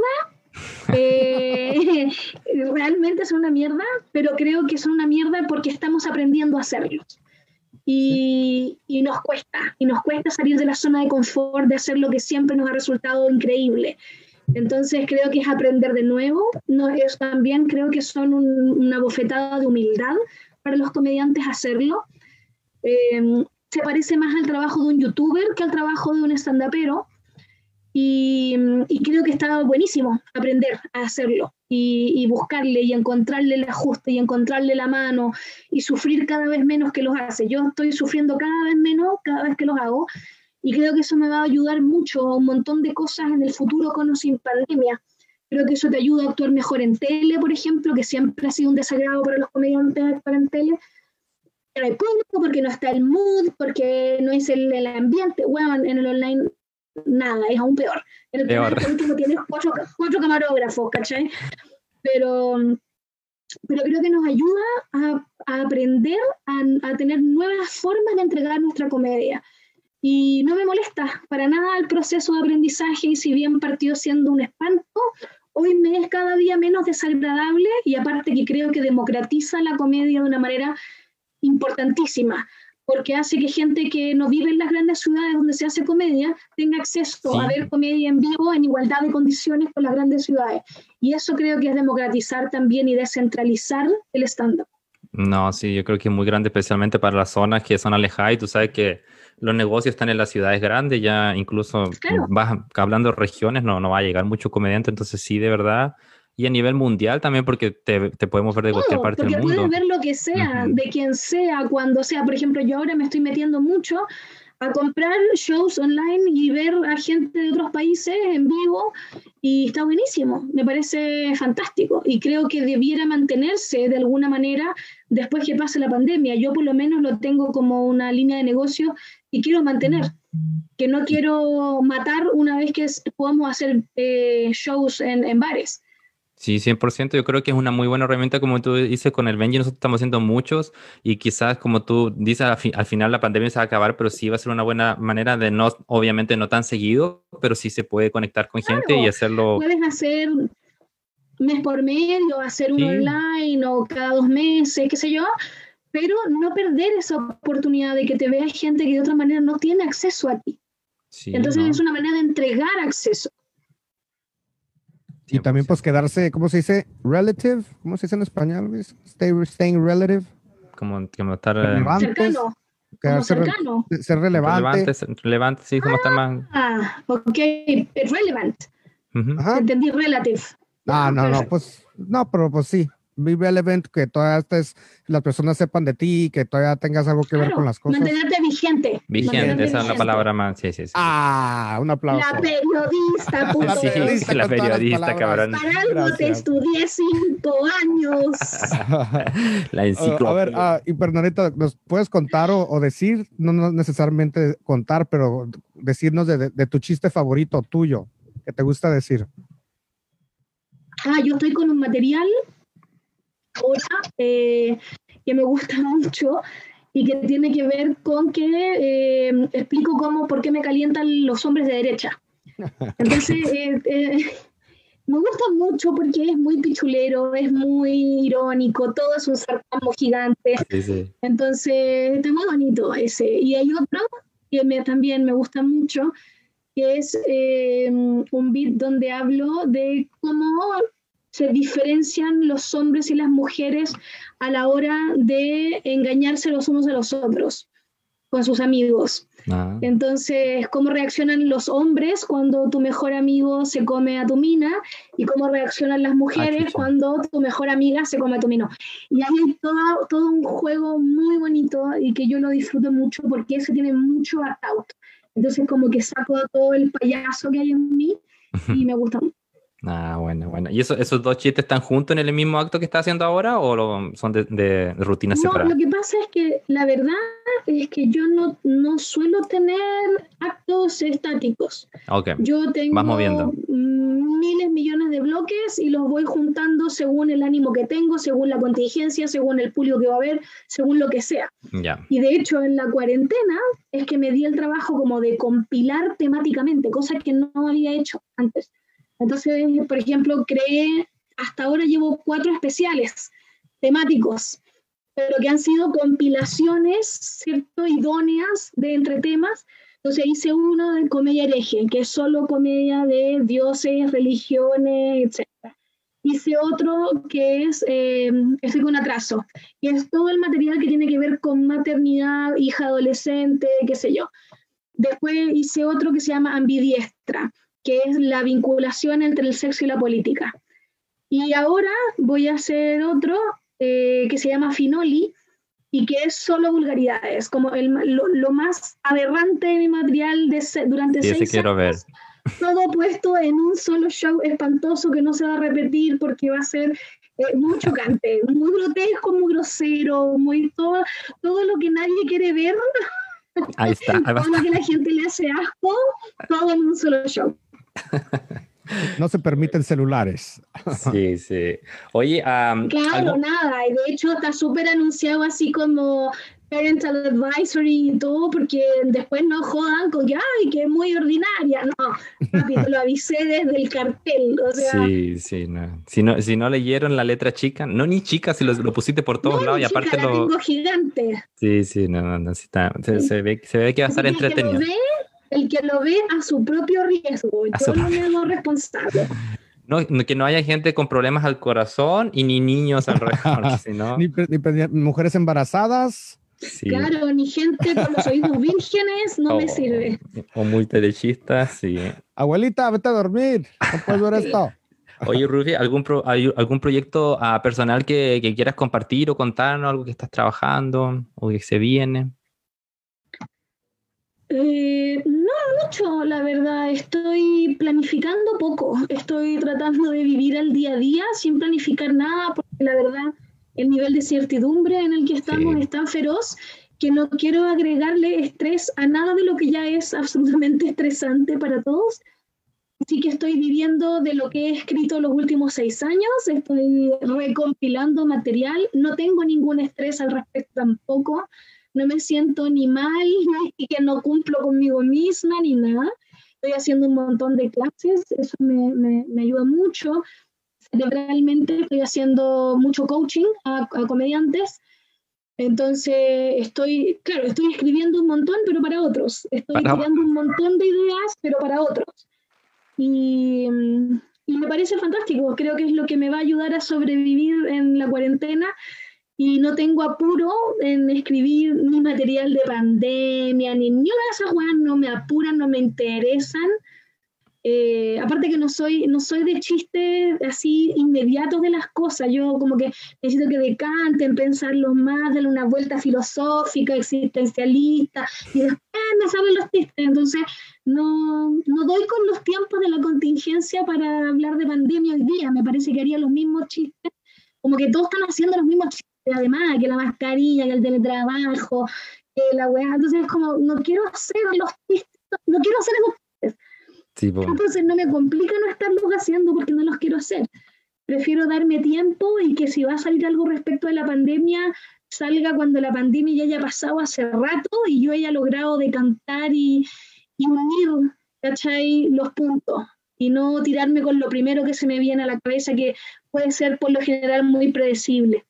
Speaker 3: eh, realmente son una mierda, pero creo que son una mierda porque estamos aprendiendo a hacerlos. Y, y nos cuesta, y nos cuesta salir de la zona de confort, de hacer lo que siempre nos ha resultado increíble. Entonces creo que es aprender de nuevo, no, es, también creo que son un, una bofetada de humildad para los comediantes hacerlo. Eh, se parece más al trabajo de un youtuber que al trabajo de un stand-upero, y, y creo que está buenísimo aprender a hacerlo y, y buscarle y encontrarle el ajuste y encontrarle la mano y sufrir cada vez menos que los hace. Yo estoy sufriendo cada vez menos cada vez que los hago. Y creo que eso me va a ayudar mucho a un montón de cosas en el futuro con o sin pandemia. Creo que eso te ayuda a actuar mejor en tele, por ejemplo, que siempre ha sido un desagrado para los comediantes actuar en tele. No hay público, porque no está el mood, porque no es el, el ambiente. Bueno, en el online nada, es aún peor. En el peor. Último tienes cuatro, cuatro camarógrafos, ¿cachai? Pero, pero creo que nos ayuda a, a aprender a, a tener nuevas formas de entregar nuestra comedia. Y no me molesta para nada el proceso de aprendizaje, y si bien partió siendo un espanto, hoy me es cada día menos desagradable, y aparte que creo que democratiza la comedia de una manera importantísima, porque hace que gente que no vive en las grandes ciudades donde se hace comedia tenga acceso sí. a ver comedia en vivo en igualdad de condiciones con las grandes ciudades. Y eso creo que es democratizar también y descentralizar el stand-up.
Speaker 2: No, sí, yo creo que es muy grande, especialmente para las zonas que son alejadas, y tú sabes que los negocios están en las ciudades grandes, ya incluso claro. vas hablando de regiones, no, no va a llegar mucho comediante, entonces sí, de verdad, Y a nivel mundial también, porque te, te podemos ver de cualquier
Speaker 3: Todo,
Speaker 2: parte del
Speaker 3: porque
Speaker 2: mundo.
Speaker 3: puedes ver lo que sea,
Speaker 2: Uh-huh.
Speaker 3: de quien sea, cuando sea. Por ejemplo, yo ahora me estoy metiendo mucho a comprar shows online y ver a gente de otros países en vivo, y está buenísimo, me parece fantástico, y creo que debiera mantenerse de alguna manera después que pase la pandemia. Yo por lo menos lo tengo como una línea de negocio y quiero mantener, que no quiero matar una vez que podamos hacer eh, shows en, en bares.
Speaker 2: Sí, cien por ciento. Yo creo que es una muy buena herramienta, como tú dices, con el Benji nosotros estamos haciendo muchos y quizás, como tú dices, al, fi- al final la pandemia se va a acabar, pero sí va a ser una buena manera de no, obviamente no tan seguido, pero sí se puede conectar con gente
Speaker 3: Claro,
Speaker 2: y hacerlo.
Speaker 3: puedes hacer mes por medio, hacer uno
Speaker 2: Sí.
Speaker 3: online o cada dos meses, qué sé yo, pero no perder esa oportunidad de que te vea gente que de otra manera no tiene acceso a ti.
Speaker 2: Sí,
Speaker 3: Entonces
Speaker 2: ¿no?
Speaker 3: es una manera de entregar acceso.
Speaker 1: Y también pues quedarse, ¿cómo se dice? Relative, ¿cómo se dice en español? Luis? Stay, staying relative.
Speaker 2: Como, como estar eh,
Speaker 1: Relevantes.
Speaker 3: Cercano, como
Speaker 1: Quedarse re-
Speaker 3: cercano.
Speaker 1: ser relevante.
Speaker 2: relevante, ser- relevante, sí, como estar más.
Speaker 3: Ah, ok, relevant.
Speaker 2: Ujú.
Speaker 1: Ajá.
Speaker 3: Entendí relative.
Speaker 1: Ah, no, no,
Speaker 3: Perfecto.
Speaker 1: pues, no, pero pues sí. Be relevant, que todavía estés, las personas sepan de ti, que todavía tengas algo que ver
Speaker 3: Claro,
Speaker 1: con las cosas.
Speaker 3: mantenerte vigente.
Speaker 2: Vigente,
Speaker 3: mantenerte
Speaker 2: esa es la
Speaker 3: vigente.
Speaker 2: palabra más. Sí, sí, sí.
Speaker 1: Ah, un aplauso.
Speaker 3: La periodista, puto.
Speaker 1: La
Speaker 2: Sí,
Speaker 1: periodista
Speaker 2: la
Speaker 1: con todas las
Speaker 2: periodista,
Speaker 1: palabras.
Speaker 2: cabrón.
Speaker 3: Para algo te
Speaker 1: Gracias.
Speaker 3: estudié cinco años.
Speaker 2: La
Speaker 1: Uh,
Speaker 2: enciclopedia.
Speaker 1: a ver, ah, y Bernardita, ¿nos puedes contar o, o decir, no, no necesariamente contar, pero decirnos de, de- de tu chiste favorito tuyo, que te gusta decir?
Speaker 3: Ah, yo estoy con un material ahora eh, que me gusta mucho y que tiene que ver con que eh, explico cómo, por qué me calientan los hombres de derecha. Entonces, eh, eh, me gusta mucho porque es muy pichulero, es muy irónico, todo es un sarcasmo gigante.
Speaker 2: Sí, sí.
Speaker 3: Entonces, está muy bonito ese. Y hay otro que me, también me gusta mucho, que es eh, un beat donde hablo de cómo se diferencian los hombres y las mujeres a la hora de engañarse los unos a los otros con sus amigos.
Speaker 2: Ah.
Speaker 3: Entonces, cómo reaccionan los hombres cuando tu mejor amigo se come a tu mina y cómo reaccionan las mujeres
Speaker 2: chucha.
Speaker 3: cuando tu mejor amiga se come a tu mina. Y ahí hay todo, todo un juego muy bonito y que yo lo disfruto mucho porque ese tiene mucho art-out. Entonces, como que saco todo el payaso que hay en mí y me gusta mucho.
Speaker 2: Ah, bueno, bueno. ¿Y eso, esos dos chistes están juntos en el mismo acto que estás haciendo ahora o lo- son de, de rutinas
Speaker 3: No,
Speaker 2: separadas?
Speaker 3: lo que pasa es que la verdad es que yo no, no suelo tener actos estáticos.
Speaker 2: Ok.
Speaker 3: Yo tengo
Speaker 2: Vas moviendo.
Speaker 3: miles, millones de bloques y los voy juntando según el ánimo que tengo, según la contingencia, según el público que va a haber, según lo que sea.
Speaker 2: Ya.
Speaker 3: Y de hecho, en la cuarentena es que me di el trabajo como de compilar temáticamente, cosa que no había hecho antes. Entonces, por ejemplo, creé, hasta ahora llevo cuatro especiales temáticos, pero que han sido compilaciones, ¿cierto?, idóneas de entre temas. Entonces hice uno de comedia hereje, que es solo comedia de dioses, religiones, etcétera. Hice otro que es eh, Estoy con atraso, que es todo el material que tiene que ver con maternidad, hija adolescente, qué sé yo. Después hice otro que se llama Ambidiestra, que es la vinculación entre el sexo y la política. Y ahora voy a hacer otro eh, que se llama Finoli, y que es solo vulgaridades, como el, lo, lo más aberrante de mi material de se, durante
Speaker 2: Sí, ese
Speaker 3: seis
Speaker 2: quiero ver.
Speaker 3: años, todo puesto en un solo show espantoso que no se va a repetir porque va a ser eh, muy chocante, muy grotesco, muy grosero, muy todo, todo lo que nadie quiere ver,
Speaker 2: Ahí está. Ahí va a
Speaker 3: todo lo
Speaker 2: estar.
Speaker 3: que la gente le hace asco, todo en un solo show.
Speaker 1: No se permiten celulares.
Speaker 2: Sí, sí. Oye, um,
Speaker 3: Claro,
Speaker 2: algo-
Speaker 3: nada, y de hecho está súper anunciado así como Parental Advisory y todo, porque después no jodan con que, ay, que es muy ordinaria. No, papi, te lo avisé desde el cartel, o sea,
Speaker 2: Sí, sí, no. Si no, si no leyeron la letra chica, no ni chica, si lo, lo pusiste por todos
Speaker 3: no,
Speaker 2: lados y
Speaker 3: chica,
Speaker 2: aparte
Speaker 3: la
Speaker 2: lo.
Speaker 3: tengo gigante.
Speaker 2: Sí, sí, no, no, no, sí está- se, se ve, se ve que va a
Speaker 3: Así
Speaker 2: estar
Speaker 3: que el que lo
Speaker 2: entretenido.
Speaker 3: ve, el que lo ve a su propio riesgo,
Speaker 2: A
Speaker 3: yo
Speaker 2: su
Speaker 3: no me
Speaker 2: propio-
Speaker 3: hago responsable.
Speaker 2: No, no- que no haya gente con problemas al corazón y ni niños alrededor, porque si no,
Speaker 1: Ni, pe- ni pe- mujeres embarazadas.
Speaker 2: sí.
Speaker 3: Claro, ni gente con los oídos vírgenes no me
Speaker 2: Oh,
Speaker 3: sirve.
Speaker 2: O muy derechistas, sí.
Speaker 1: Abuelita, vete a dormir. No puedes ver esto.
Speaker 2: Oye, Rufi, ¿algún, pro, hay algún proyecto uh, personal que, que quieras compartir o contarnos, algo que estás trabajando o que se viene?
Speaker 3: Eh, no mucho, la verdad. Estoy planificando poco. Estoy tratando de vivir el día a día sin planificar nada, porque la verdad el nivel de certidumbre en el que estamos sí. es tan feroz que no quiero agregarle estrés a nada de lo que ya es absolutamente estresante para todos. Así que estoy viviendo de lo que he escrito los últimos seis años, estoy recompilando material, no tengo ningún estrés al respecto tampoco, no me siento ni mal, ni que no cumplo conmigo misma, ni nada. Estoy haciendo un montón de clases, eso me, me, me ayuda mucho. Cerebralmente estoy haciendo mucho coaching a, a comediantes. Entonces, estoy, claro, estoy escribiendo un montón, pero para otros. Estoy para... tirando un montón de ideas, pero para otros. Y, y me parece fantástico. Creo que es lo que me va a ayudar a sobrevivir en la cuarentena. Y no tengo apuro en escribir ni material de pandemia, ni ni una de esas cosas no me apuran, no me interesan. Eh, aparte que no soy, no soy de chistes así inmediatos de las cosas, yo como que necesito que decanten, pensarlo más, darle una vuelta filosófica, existencialista, y después me salen los chistes. Entonces no, no doy con los tiempos de la contingencia para hablar de pandemia hoy día. Me parece que haría los mismos chistes, como que todos están haciendo los mismos chistes, además, que la mascarilla, que el teletrabajo, que la weá. Entonces como, no quiero hacer los chistes, no quiero hacer esos chistes. Sí, entonces no me complica no estarlos haciendo porque no los quiero hacer. Prefiero darme tiempo y que si va a salir algo respecto de la pandemia, salga cuando la pandemia ya haya pasado hace rato y yo haya logrado decantar y, y unir, ¿cachai?, los puntos. Y no tirarme con lo primero que se me viene a la cabeza, que puede ser por lo general muy predecible.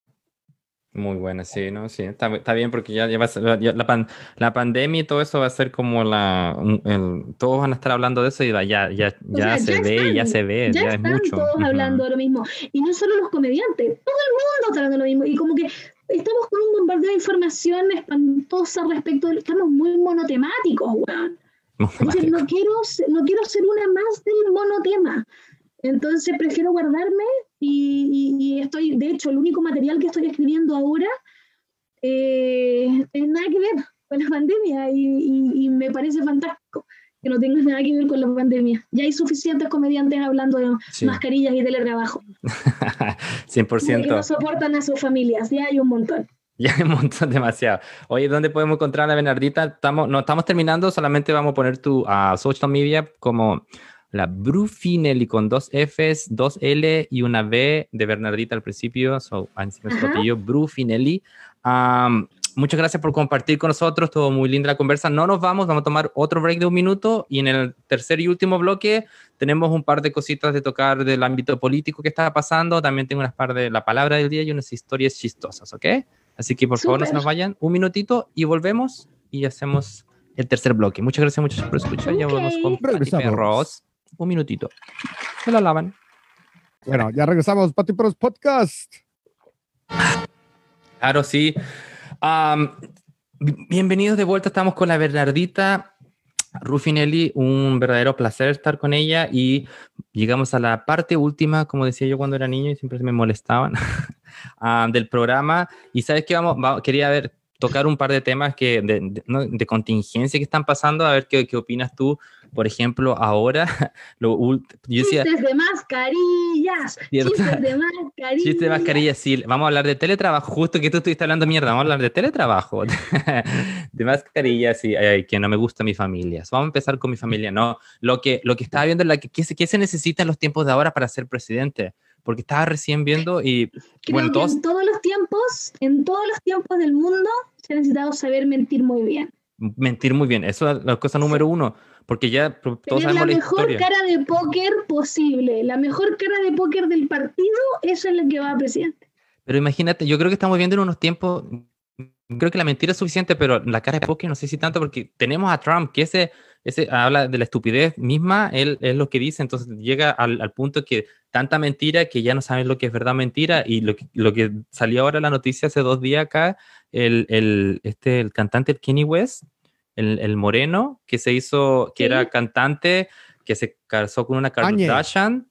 Speaker 2: Muy buena, sí, ¿no? Sí, está, está bien porque ya, ya va a ser, ya, la, pan, la pandemia y todo eso va a ser como la... El, todos van a estar hablando de eso y ya, ya, ya,
Speaker 3: sea,
Speaker 2: se
Speaker 3: ya
Speaker 2: ve,
Speaker 3: están,
Speaker 2: ya se ve,
Speaker 3: ya,
Speaker 2: ya
Speaker 3: están
Speaker 2: es mucho.
Speaker 3: todos uh-huh. hablando de lo mismo. Y no solo los comediantes, todo el mundo está hablando de lo mismo. Y como que estamos con un bombardeo de información espantosa respecto de... Estamos muy monotemáticos, weón. Entonces no quiero, no quiero ser una más del monotema. Entonces prefiero guardarme y, y, y estoy, de hecho, el único material que estoy escribiendo ahora eh, es nada que ver con la pandemia y, y, y me parece fantástico que no tenga nada que ver con la pandemia. Ya hay suficientes comediantes hablando de sí. mascarillas y teletrabajo.
Speaker 2: cien por ciento.
Speaker 3: Que no soportan a sus familias, ya hay un montón.
Speaker 2: Ya hay un montón, demasiado. Oye, ¿dónde podemos encontrar a la Bernardita? Estamos, no estamos terminando, solamente vamos a poner tu uh, social media como... La Brufinelli con dos Fs, dos L y una B de Bernardita al principio. So, encima su apellido, Brufinelli. Um, muchas gracias por compartir con nosotros. Estuvo muy linda la conversa. No nos vamos, vamos a tomar otro break de un minuto. Y en el tercer y último bloque tenemos un par de cositas de tocar del ámbito político que está pasando. También tengo unas par de la palabra del día y unas historias chistosas, ¿ok? Así que por Super. favor no se nos vayan. Un minutito y volvemos y hacemos el tercer bloque. Muchas gracias, muchas por escuchar. Okay. Ya volvemos con Pati Perros. Un minutito. Se lo lavan.
Speaker 1: Bueno, ya regresamos, Pati Perros Podcast.
Speaker 2: Claro, sí. Um, bienvenidos de vuelta. Estamos con la Bernardita Rufinelli. Un verdadero placer estar con ella. Y llegamos a la parte última, como decía yo cuando era niño y siempre se me molestaban, um, del programa. Y sabes que vamos, vamos, quería ver, tocar un par de temas que de, de, ¿no? de contingencia que están pasando. A ver qué, qué opinas tú. Por ejemplo, ahora, lo, yo decía,
Speaker 3: chistes de mascarillas, ¿cierto? Chistes de mascarillas.
Speaker 2: Chistes de mascarillas, sí. Vamos a hablar de teletrabajo, justo que tú estuviste hablando mierda, vamos a hablar de teletrabajo, de mascarillas, sí, ay, que no me gusta mi familia. Vamos a empezar con mi familia, ¿no? Lo que, lo que estaba viendo es la que, ¿qué, se, ¿qué se necesita en los tiempos de ahora para ser presidente? Porque estaba recién viendo y...
Speaker 3: Creo
Speaker 2: bueno,
Speaker 3: que
Speaker 2: todos...
Speaker 3: en todos los tiempos, en todos los tiempos del mundo, se ha necesitado saber mentir muy bien.
Speaker 2: Mentir muy bien, eso es la cosa número sí. uno. Porque ya todos
Speaker 3: Tener
Speaker 2: sabemos
Speaker 3: la
Speaker 2: la
Speaker 3: mejor
Speaker 2: historia.
Speaker 3: cara de póker posible, la mejor cara de póker del partido, eso es lo que va a presidente.
Speaker 2: Pero imagínate, yo creo que estamos viendo en unos tiempos, creo que la mentira es suficiente, pero la cara de póker no sé si tanto, porque tenemos a Trump, que ese, ese habla de la estupidez misma, él es lo que dice, entonces llega al, al punto que tanta mentira que ya no saben lo que es verdad o mentira, y lo que, lo que salió ahora la noticia hace dos días acá, el, el, este, el cantante el Kanye West, El, el moreno, que se hizo, que sí. era cantante, que se casó con una Kardashian,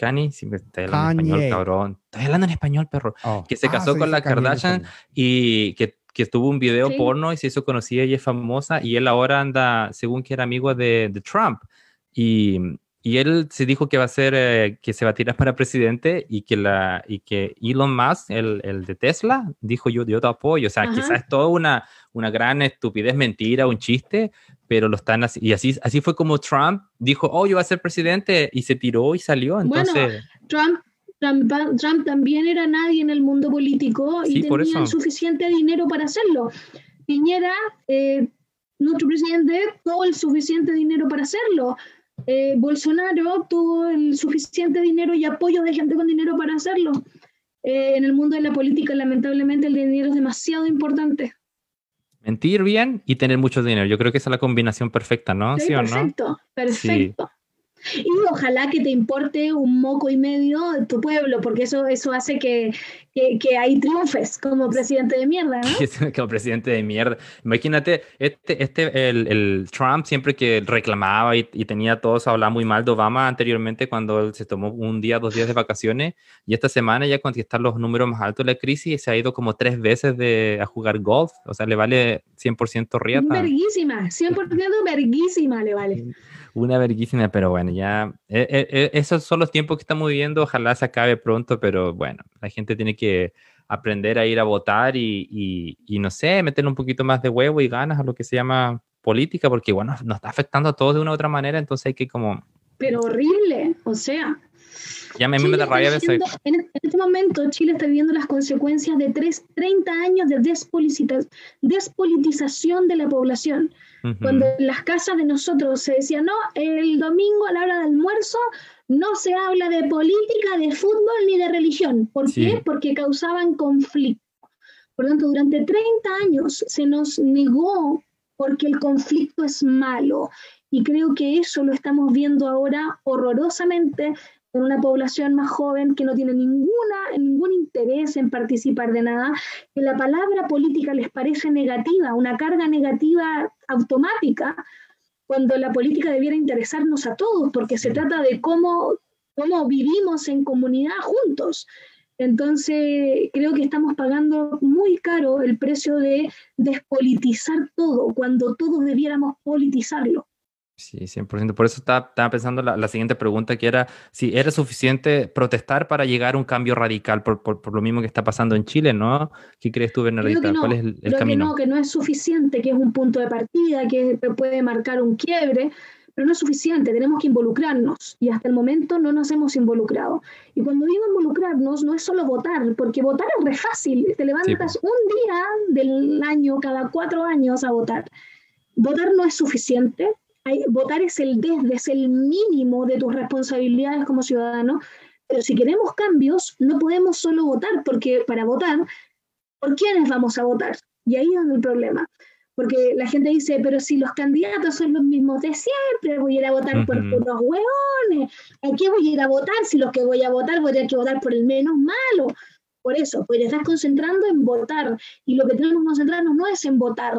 Speaker 2: Kanye, si me estoy hablando en español, cabrón. Estoy hablando en español, perro. Oh. Que se casó ah, con la Kardashian y que, que tuvo un video sí. porno y se hizo conocida y es famosa. Y él ahora anda, según que era amigo de, de Trump. Y, y él se dijo que va a ser, eh, que se va a tirar para presidente y que, la, y que Elon Musk, el, el de Tesla, dijo yo, yo te apoyo. O sea, Ajá. quizás es toda una, una gran estupidez, mentira, un chiste, pero lo están así. Y así, así fue como Trump dijo, oh, yo voy a ser presidente, y se tiró y salió. Entonces...
Speaker 3: Bueno, Trump, Trump, Trump también era nadie en el mundo político y sí, tenía el suficiente dinero para hacerlo. Piñera, eh, nuestro presidente, tuvo el suficiente dinero para hacerlo. Eh, Bolsonaro tuvo el suficiente dinero y apoyo de gente con dinero para hacerlo. Eh, en el mundo de la política, lamentablemente, el dinero es demasiado importante.
Speaker 2: Mentir bien y tener mucho dinero. Yo creo que esa es la combinación perfecta, ¿no?
Speaker 3: Sí,
Speaker 2: ¿Sí
Speaker 3: perfecto,
Speaker 2: o no?
Speaker 3: Perfecto. Sí. Y ojalá que te importe un moco y medio de tu pueblo, porque eso, eso hace que, que, que ahí triunfes como presidente de mierda, ¿no?
Speaker 2: Como presidente de mierda. Imagínate, este, este el, el Trump siempre que reclamaba y, y tenía todos a hablar muy mal de Obama anteriormente cuando él se tomó un día, dos días de vacaciones, y esta semana ya cuando están los números más altos de la crisis, se ha ido como tres veces de, a jugar golf, o sea, le vale cien por ciento riata.
Speaker 3: Verguísima, cien por ciento verguísima le vale.
Speaker 2: Una verguísima, pero bueno, ya eh, eh, esos son los tiempos que estamos viviendo, ojalá se acabe pronto, pero bueno, la gente tiene que aprender a ir a votar y, y, y no sé, meterle un poquito más de huevo y ganas a lo que se llama política, porque bueno, nos está afectando a todos de una u otra manera, entonces hay que como...
Speaker 3: Pero horrible, o sea...
Speaker 2: Ya me, me da rabia a veces.
Speaker 3: En, en este momento Chile está viviendo las consecuencias de tres, treinta años de despolitización de la población. Uh-huh. Cuando en las casas de nosotros se decía, no, el domingo a la hora del almuerzo no se habla de política, de fútbol ni de religión. ¿Por sí. qué? Porque causaban conflicto. Por lo tanto, durante treinta años se nos negó porque el conflicto es malo. Y creo que eso lo estamos viendo ahora horrorosamente con una población más joven que no tiene ninguna, ningún interés en participar de nada, que la palabra política les parece negativa, una carga negativa automática, cuando la política debiera interesarnos a todos, porque se trata de cómo, cómo vivimos en comunidad juntos. Entonces, creo que estamos pagando muy caro el precio de despolitizar todo, cuando todos debiéramos politizarlo.
Speaker 2: Sí, cien por ciento. Por eso estaba, estaba pensando la, la siguiente pregunta, que era si era suficiente protestar para llegar a un cambio radical por, por, por lo mismo que está pasando en Chile, ¿no? ¿Qué crees tú, Bernardita?
Speaker 3: No,
Speaker 2: ¿Cuál es el, el
Speaker 3: creo
Speaker 2: camino?
Speaker 3: Que no, que no es suficiente, que es un punto de partida, que puede marcar un quiebre, pero no es suficiente, tenemos que involucrarnos y hasta el momento no nos hemos involucrado. Y cuando digo involucrarnos, no es solo votar, porque votar es re fácil, te levantas sí, pues. un día del año, cada cuatro años a votar. Votar no es suficiente. Hay, votar es el desde, es el mínimo de tus responsabilidades como ciudadano, pero si queremos cambios, no podemos solo votar, porque para votar, ¿por quiénes vamos a votar? Y ahí es donde el problema, porque la gente dice, pero si los candidatos son los mismos de siempre, voy a ir a votar uh-huh. por puros hueones, ¿a qué voy a ir a votar? Si los que voy a votar voy a tener que votar por el menos malo. Por eso, pues te estás concentrando en votar, y lo que tenemos que concentrarnos no es en votar,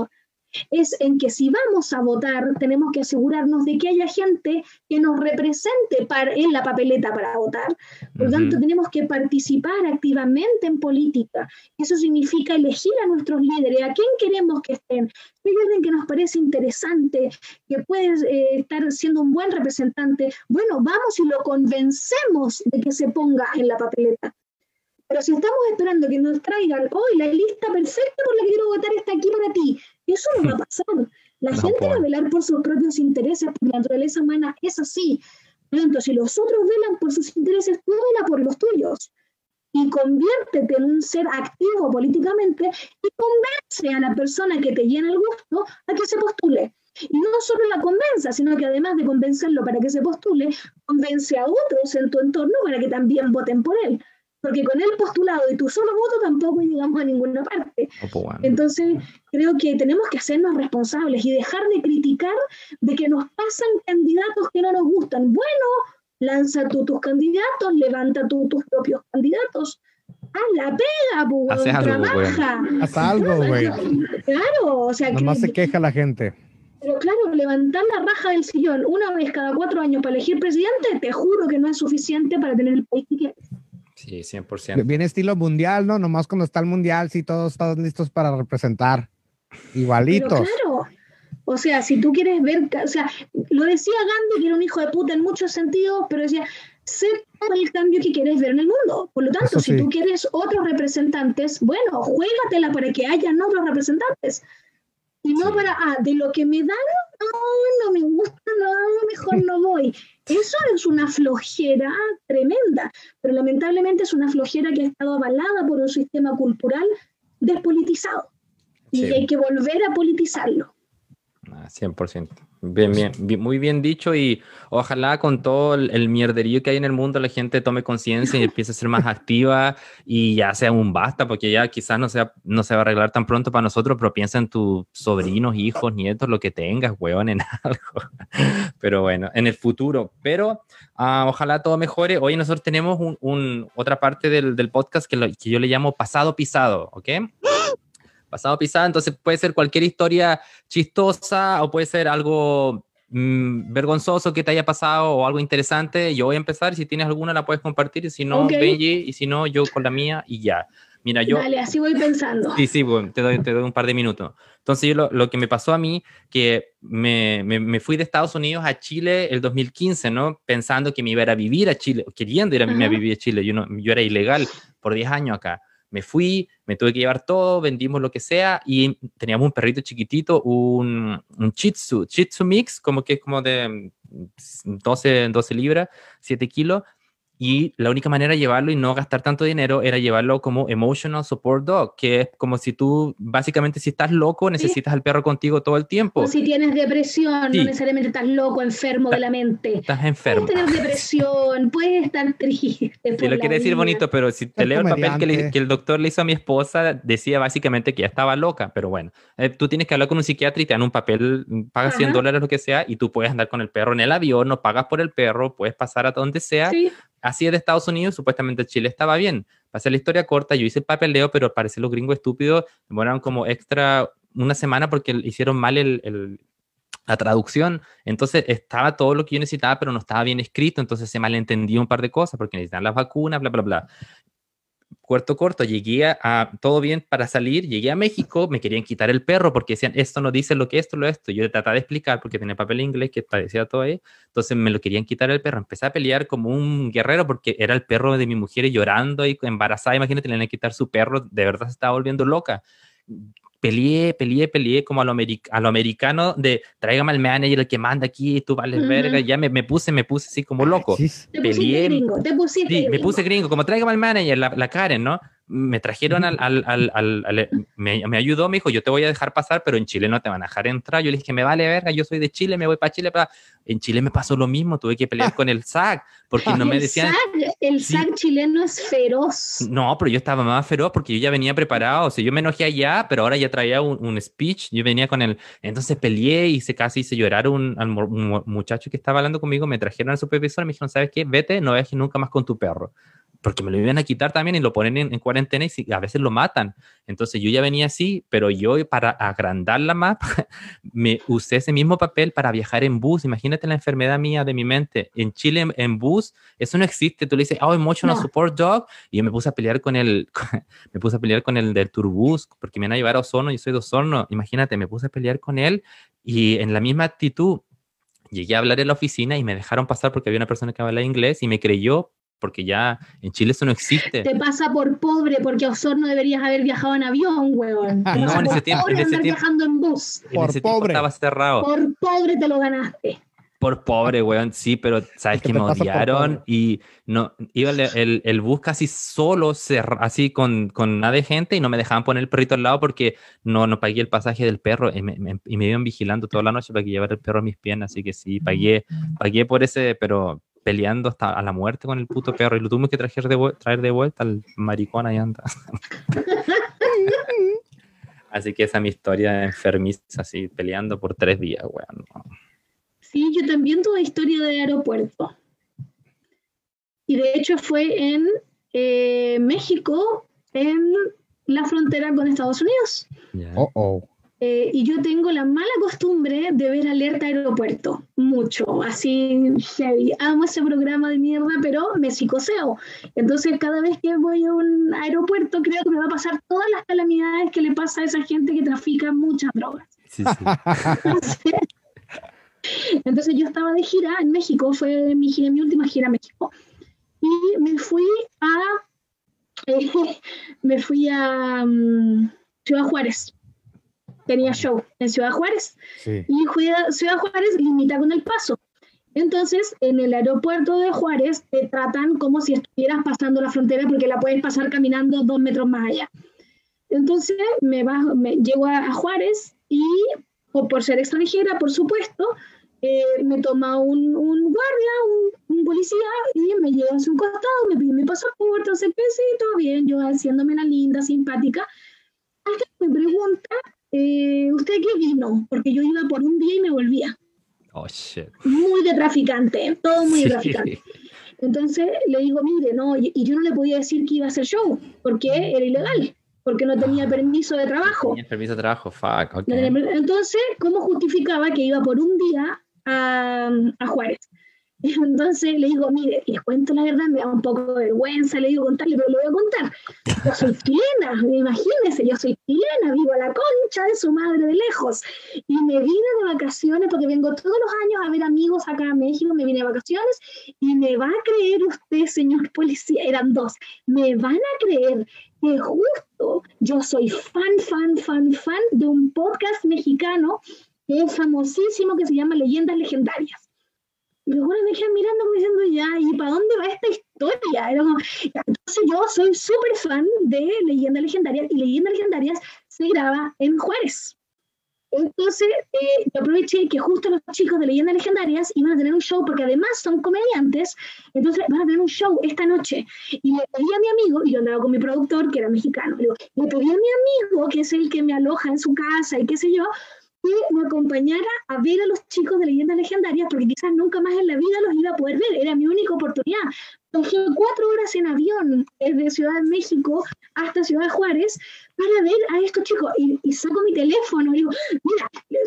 Speaker 3: es en que si vamos a votar, tenemos que asegurarnos de que haya gente que nos represente para, en la papeleta para votar. Por lo uh-huh. tanto, tenemos que participar activamente en política. Eso significa elegir a nuestros líderes, a quién queremos que estén. Si hay alguien que nos parece interesante, que puede eh, estar siendo un buen representante, bueno, vamos y lo convencemos de que se ponga en la papeleta. Pero si estamos esperando que nos traigan, hoy oh, la lista perfecta por la que quiero votar está aquí para ti, eso no va a pasar. La no, gente va a velar por sus propios intereses, porque la naturaleza humana es así. Por lo tanto, si los otros velan por sus intereses, tú vela por los tuyos. Y conviértete en un ser activo políticamente y convence a la persona que te llena el gusto a que se postule. Y no solo la convenza, sino que además de convencerlo para que se postule, convence a otros en tu entorno para que también voten por él. Porque con el postulado y tu solo voto tampoco llegamos a ninguna parte. Oh, bueno. Entonces, creo que tenemos que hacernos responsables y dejar de criticar de que nos pasan candidatos que no nos gustan. Bueno, lanza tú tus candidatos, levanta tú tus propios candidatos. Haz la pega, pues,
Speaker 2: Haces algo,
Speaker 3: trabaja.
Speaker 1: Haz algo, güey.
Speaker 3: Claro, o sea
Speaker 1: Nomás
Speaker 3: que...
Speaker 1: se queja la gente.
Speaker 3: Pero claro, levantar la raja del sillón una vez cada cuatro años para elegir presidente, te juro que no es suficiente para tener el país que quieres.
Speaker 2: Sí, cien por ciento.
Speaker 1: Viene estilo mundial, ¿no? Nomás cuando está el mundial, sí, todos están listos para representar. Igualitos.
Speaker 3: Pero claro, o sea, si tú quieres ver, o sea, lo decía Gandhi, que era un hijo de puta en muchos sentidos, pero decía, sé el cambio que quieres ver en el mundo. Por lo tanto,
Speaker 1: sí.
Speaker 3: si tú quieres otros representantes, bueno, juégatela para que hayan otros representantes. Y no sí. para, ah, de lo que me dan, no, no me gusta, no, mejor no voy. Eso es una flojera tremenda, pero lamentablemente es una flojera que ha estado avalada por un sistema cultural despolitizado. Sí. Y hay que volver a politizarlo.
Speaker 2: Ah, cien por ciento. Bien, bien, bien, muy bien dicho, y ojalá con todo el, el mierderío que hay en el mundo la gente tome conciencia y empiece a ser más activa y ya sea un basta, porque ya quizás no, sea, no se va a arreglar tan pronto para nosotros, pero piensa en tus sobrinos, hijos, nietos, lo que tengas, huevón, en algo. Pero bueno, en el futuro. Pero uh, ojalá todo mejore. Hoy nosotros tenemos un, un, otra parte del, del podcast que, lo, que yo le llamo Pasado Pisado, ¿ok? Pasado pisado, entonces puede ser cualquier historia chistosa o puede ser algo mmm, vergonzoso que te haya pasado o algo interesante. Yo voy a empezar, si tienes alguna la puedes compartir, y si no, okay. Benji, y si no, yo con la mía y ya. Mira, yo...
Speaker 3: Dale, así voy pensando.
Speaker 2: Sí, sí, bueno, te, doy, te doy un par de minutos. Entonces, yo lo, lo que me pasó a mí, que me, me, me fui de Estados Unidos a Chile el dos mil quince, ¿no? Pensando que me iba a ir a vivir a Chile, queriendo ir a, uh-huh. a vivir a Chile. Yo, no, yo era ilegal por diez años acá. Me fui, me tuve que llevar todo, vendimos lo que sea y teníamos un perrito chiquitito, un, un Shih Tzu, Shih Tzu Mix, como que es como de doce, doce libras, siete kilos. Y la única manera de llevarlo y no gastar tanto dinero era llevarlo como Emotional Support Dog, que es como si tú, básicamente, si estás loco, necesitas ¿Sí? al perro contigo todo el tiempo.
Speaker 3: O si tienes depresión, sí. no necesariamente estás loco, enfermo
Speaker 2: Ta-
Speaker 3: de la mente.
Speaker 2: Estás enfermo.
Speaker 3: Puedes tener depresión, puedes estar triste.
Speaker 2: Sí, lo quiere decir bonito, pero si te leo el papel que, le, que el doctor le hizo a mi esposa, decía básicamente que ya estaba loca, pero bueno, eh, tú tienes que hablar con un psiquiatra y te dan un papel, pagas Ajá. cien dólares, lo que sea, y tú puedes andar con el perro en el avión, no pagas por el perro, puedes pasar a donde sea. Sí. Así es de Estados Unidos, supuestamente Chile estaba bien. Para hacer la historia corta, yo hice el papeleo, pero al parecer los gringos estúpidos demoraron como extra una semana porque hicieron mal el, el, la traducción. Entonces estaba todo lo que yo necesitaba, pero no estaba bien escrito, entonces se malentendía un par de cosas porque necesitaban las vacunas, bla, bla, bla. Corto, corto, llegué a, a todo bien para salir, llegué a México, me querían quitar el perro porque decían, esto no dice lo que esto, lo esto. Yo trataba de explicar porque tenía papel en inglés que decía todo ahí, entonces me lo querían quitar el perro. Empecé a pelear como un guerrero porque era el perro de mi mujer llorando y embarazada, imagínate, le iban a quitar su perro, de verdad se estaba volviendo loca. Peleé, peleé, peleé como a lo, americ- a lo americano de tráigame al manager, el que manda aquí, tú vales uh-huh. verga, ya me, me puse, me puse así como loco.
Speaker 3: Sí. Te peleé, pusiste gringo, te pusiste
Speaker 2: sí,
Speaker 3: gringo.
Speaker 2: me puse gringo, como tráigame al manager, la, la Karen, ¿no? Me trajeron al, al, al, al, al me, me ayudó, me dijo, yo te voy a dejar pasar, pero en Chile no te van a dejar entrar. Yo le dije que me vale verga, yo soy de Chile, me voy para Chile. Para... En Chile me pasó lo mismo, tuve que pelear con el S A C, porque no me decían...
Speaker 3: S A C, el sí. S A C chileno es feroz.
Speaker 2: No, pero yo estaba más feroz porque yo ya venía preparado, o sea, yo me enojé allá, pero ahora ya traía un, un speech, yo venía con el... Entonces peleé y se casi hice llorar un, un muchacho que estaba hablando conmigo, me trajeron al supervisor y me dijeron, ¿sabes qué? Vete, no viajes nunca más con tu perro. Porque me lo iban a quitar también y lo ponen en, en cuarentena y si, a veces lo matan. Entonces yo ya venía así, pero yo para agrandarla más, me usé ese mismo papel para viajar en bus. Imagínate la enfermedad mía de mi mente. En Chile, en, en bus, eso no existe. Tú le dices, oh, emotional no. support dog. Y yo me puse a pelear con el, me puse a pelear con el del Turbus, porque me iban a llevar a Osorno, yo soy de Osorno. Imagínate, me puse a pelear con él y en la misma actitud llegué a hablar en la oficina y me dejaron pasar porque había una persona que hablaba inglés y me creyó, porque ya en Chile eso no existe.
Speaker 3: Te pasa por pobre, porque a Osorno deberías haber viajado en avión, huevón.
Speaker 2: Ah, no, en ese tiempo, en ese tiempo
Speaker 3: viajando en bus.
Speaker 2: En por ese pobre. Estaba cerrado.
Speaker 3: Por pobre te lo ganaste.
Speaker 2: Por pobre, weón, sí, pero sabes que me odiaron y no iba el, el, el bus casi solo, cerra, así con, con nada de gente y no me dejaban poner el perrito al lado porque no, no pagué el pasaje del perro y me, me, y me iban vigilando toda la noche para que llevara el perro a mis piernas, así que sí, pagué, pagué por ese, pero... peleando hasta a la muerte con el puto perro y lo tuvimos que traer de, vu- traer de vuelta al maricón ahí anda. Así que esa es mi historia enfermiza, así peleando por tres días, weón.
Speaker 3: Sí, yo también tuve historia de aeropuerto. Y de hecho fue en eh, México, en la frontera con Estados Unidos.
Speaker 1: Yeah. Oh, oh.
Speaker 3: Eh, y yo tengo la mala costumbre de ver Alerta Aeropuerto, mucho, así heavy. Amo ese programa de mierda, pero me psicoseo. Entonces, cada vez que voy a un aeropuerto, creo que me va a pasar todas las calamidades que le pasa a esa gente que trafica muchas drogas.
Speaker 2: Sí, sí.
Speaker 3: Entonces, entonces, yo estaba de gira en México, fue mi, gira, mi última gira a México, y me fui a, eh, me fui a um, Ciudad Juárez. Tenía show en Ciudad Juárez, sí. Y Ciudad Juárez limita con El Paso. Entonces, en el aeropuerto de Juárez te tratan como si estuvieras pasando la frontera porque la puedes pasar caminando dos metros más allá. Entonces, me, bajo, me llego a, a Juárez y, o por ser extranjera, por supuesto, eh, me toma un, un guardia, un, un policía, y me lleva hacia un costado, me pide mi pasaporte, no sé qué, sí, todo bien, yo haciéndome la linda, simpática. Hasta que me pregunta, Eh, ¿usted qué vino? Porque yo iba por un día y me volvía.
Speaker 2: Oh, shit.
Speaker 3: Muy de traficante, todo muy
Speaker 2: sí.
Speaker 3: de traficante. Entonces le digo, mire, no, y, y yo no le podía decir que iba a hacer show, porque era ilegal, porque no tenía permiso de trabajo.
Speaker 2: No tenía permiso de trabajo, fuck, ok.
Speaker 3: Entonces, ¿cómo justificaba que iba por un día a, a Juárez? Entonces le digo, mire, les cuento la verdad, me da un poco de vergüenza, le digo contarle, pero lo voy a contar. Yo soy chilena, imagínense, yo soy chilena, vivo a la concha de su madre de lejos. Y me vine de vacaciones, porque vengo todos los años a ver amigos acá en México, me vine de vacaciones, y me va a creer usted, señor policía, eran dos, me van a creer que justo yo soy fan, fan, fan, fan de un podcast mexicano que es famosísimo, que se llama Leyendas Legendarias. Y luego me quedan mirando como diciendo, ya, ¿y para dónde va esta historia? Era como, entonces yo soy súper fan de Leyendas Legendarias, y Leyendas Legendarias se graba en Juárez. Entonces eh, yo aproveché que justo los chicos de Leyendas Legendarias iban a tener un show, porque además son comediantes, entonces van a tener un show esta noche. Y le pedí a mi amigo, y yo andaba con mi productor, que era mexicano, le, digo, le pedí a mi amigo, que es el que me aloja en su casa y qué sé yo, que me acompañara a ver a los chicos de Leyendas Legendarias, porque quizás nunca más en la vida los iba a poder ver, era mi única oportunidad. Viajé cuatro horas en avión desde Ciudad de México hasta Ciudad Juárez para ver a estos chicos, y, y saco mi teléfono y digo, mira,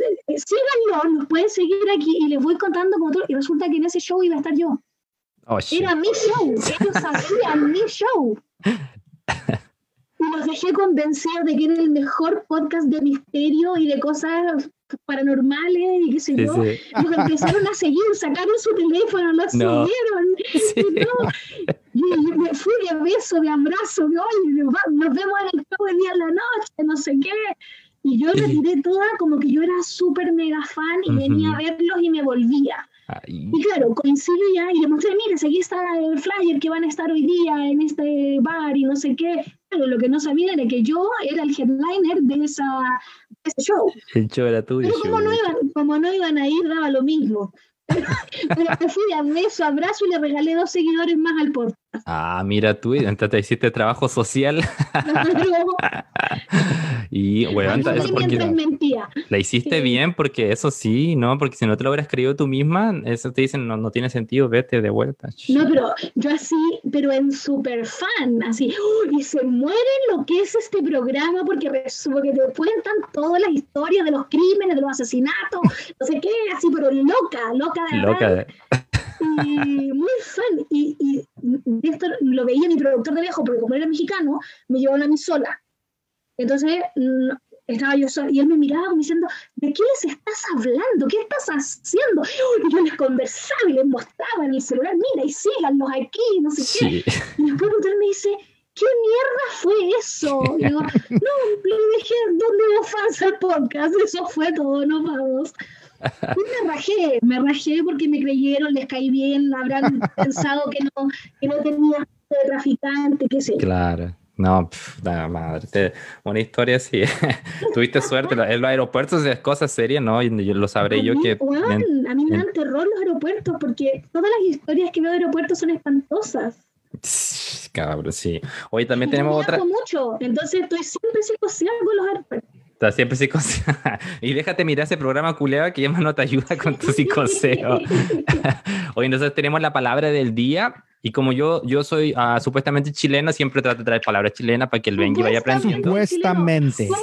Speaker 3: síganlo, nos pueden seguir aquí, y les voy contando como todo, y resulta que en ese show iba a estar yo.
Speaker 2: Oh,
Speaker 3: era mi show, ellos hacían mi show. Y los dejé convencidos de que era el mejor podcast de misterio y de cosas paranormales y qué sé yo. Sí, sí. Los empezaron a seguir, sacaron su teléfono, lo no. subieron. Sí. Y no. Y me fui de beso, de abrazo, de hoy, nos vemos en el show de día a la noche, no sé qué. Y yo me tiré toda como que yo era súper mega fan y uh-huh. venía a verlos y me volvía. Ay. Y claro, coincidía y le mostré, mire, aquí está el flyer que van a estar hoy día en este bar y no sé qué. Pero lo que no sabían era que yo era el headliner de, esa, de ese show.
Speaker 2: El show era tuyo.
Speaker 3: Pero como no, iban, como no iban a ir, daba lo mismo. Pero me fui a beso, abrazo y le regalé dos seguidores más al podcast.
Speaker 2: Ah, mira tú, entonces te hiciste trabajo social. Y bueno, entonces porque
Speaker 3: mentía.
Speaker 2: La hiciste sí. bien, porque eso sí, ¿no? Porque si no te lo hubieras creído tú misma, eso te dicen, no, no tiene sentido, vete de vuelta.
Speaker 3: No, pero yo así, pero en súper fan, así, ¡oh! Y se mueren lo que es este programa, porque, porque te cuentan todas las historias de los crímenes, de los asesinatos, no sé qué, así, pero loca, loca de
Speaker 2: Loca
Speaker 3: verdad. Y muy fan, y, y de esto lo veía mi productor de viejo, porque como era mexicano, me llevaron a mí sola. Entonces estaba yo sola, y él me miraba como diciendo, ¿de qué les estás hablando? ¿Qué estás haciendo? Y yo les conversaba y les mostraba en el celular, mira, y síganlos aquí, no sé
Speaker 2: sí.
Speaker 3: qué. Y después él me dice, ¿qué mierda fue eso? Y digo, no, le dije, ¿dónde vos fans al podcast? Eso fue todo, nos vamos. Y me rajé, me rajé porque me creyeron, les caí bien, habrán pensado que no, que no tenía de traficante, qué sé yo.
Speaker 2: Claro. No, pff, la madre, te, una historia así. Tuviste suerte. En los aeropuertos es cosa seria, ¿no? Y yo lo sabré
Speaker 3: a
Speaker 2: yo
Speaker 3: mí,
Speaker 2: que...
Speaker 3: Bueno,
Speaker 2: en,
Speaker 3: a mí me
Speaker 2: en...
Speaker 3: dan terror los aeropuertos porque todas las historias que veo de aeropuertos son espantosas.
Speaker 2: Cabrón, sí. Hoy también
Speaker 3: y
Speaker 2: tenemos
Speaker 3: yo
Speaker 2: otra...
Speaker 3: mucho, entonces estoy siempre psicoseada con los aeropuertos.
Speaker 2: Está siempre psicoseada. Y déjate mirar ese programa culeado que ya más no te ayuda con tu psicoseo. Hoy nosotros tenemos la palabra del día. Y como yo, yo soy uh, supuestamente chileno, siempre trato de traer palabras chilenas para que el Benji vaya aprendiendo.
Speaker 1: Supuestamente.
Speaker 3: ¿Cómo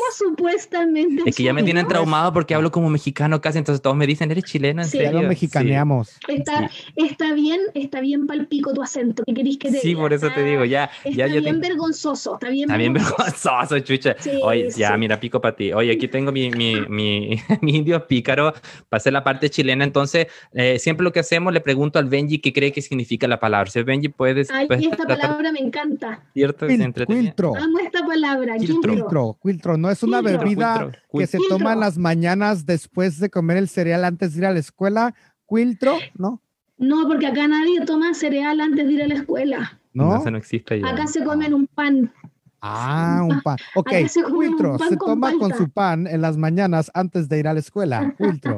Speaker 3: supuestamente.
Speaker 2: Es que ya me tienen traumado porque hablo como mexicano casi, entonces todos me dicen, ¿eres chileno? ¿En
Speaker 3: Sí.
Speaker 1: Ya
Speaker 2: serio?
Speaker 1: lo mexicaneamos.
Speaker 2: Sí.
Speaker 3: Está,
Speaker 2: Sí.
Speaker 3: está bien, está bien palpico tu acento. ¿Qué querís que te
Speaker 2: Sí,
Speaker 3: diga?
Speaker 2: por eso te digo, ya.
Speaker 3: Está
Speaker 2: ya, ya
Speaker 3: bien
Speaker 2: te-
Speaker 3: vergonzoso, está bien
Speaker 2: Está bien
Speaker 3: vergonzoso.
Speaker 2: vergonzoso, chucha.
Speaker 3: Sí,
Speaker 2: Oye, ya,
Speaker 3: sí.
Speaker 2: mira, pico para ti. Oye, aquí tengo mi, mi, mi, mi indio pícaro para hacer la parte chilena. Entonces, eh, siempre lo que hacemos, le pregunto al Benji qué cree que significa la palabra. Si Benji, puedes...
Speaker 3: Ay,
Speaker 2: puedes
Speaker 3: esta
Speaker 2: tratar-
Speaker 3: palabra me encanta.
Speaker 2: ¿Cierto?
Speaker 1: Quil-
Speaker 2: ¿Se entretenía?
Speaker 1: Quiltro.
Speaker 3: Amo esta palabra,
Speaker 2: Quiltro.
Speaker 3: quiltro.
Speaker 1: Quiltro, quiltro. No es una
Speaker 3: Quiltro.
Speaker 1: bebida
Speaker 2: Quiltro,
Speaker 1: que se
Speaker 3: quiltro.
Speaker 1: toma en las mañanas después de comer el cereal antes de ir a la escuela. Quiltro, ¿no?
Speaker 3: No, porque acá nadie toma cereal antes de ir a la escuela.
Speaker 2: No,
Speaker 1: ¿No?
Speaker 2: eso no existe ya.
Speaker 3: Acá se comen un pan.
Speaker 1: Ah, un pan. Ok,
Speaker 3: Acá se come un
Speaker 1: quiltro.
Speaker 3: pan
Speaker 1: Se
Speaker 3: con
Speaker 1: toma con
Speaker 3: palta.
Speaker 1: su pan en las mañanas antes de ir a la escuela. Quiltro.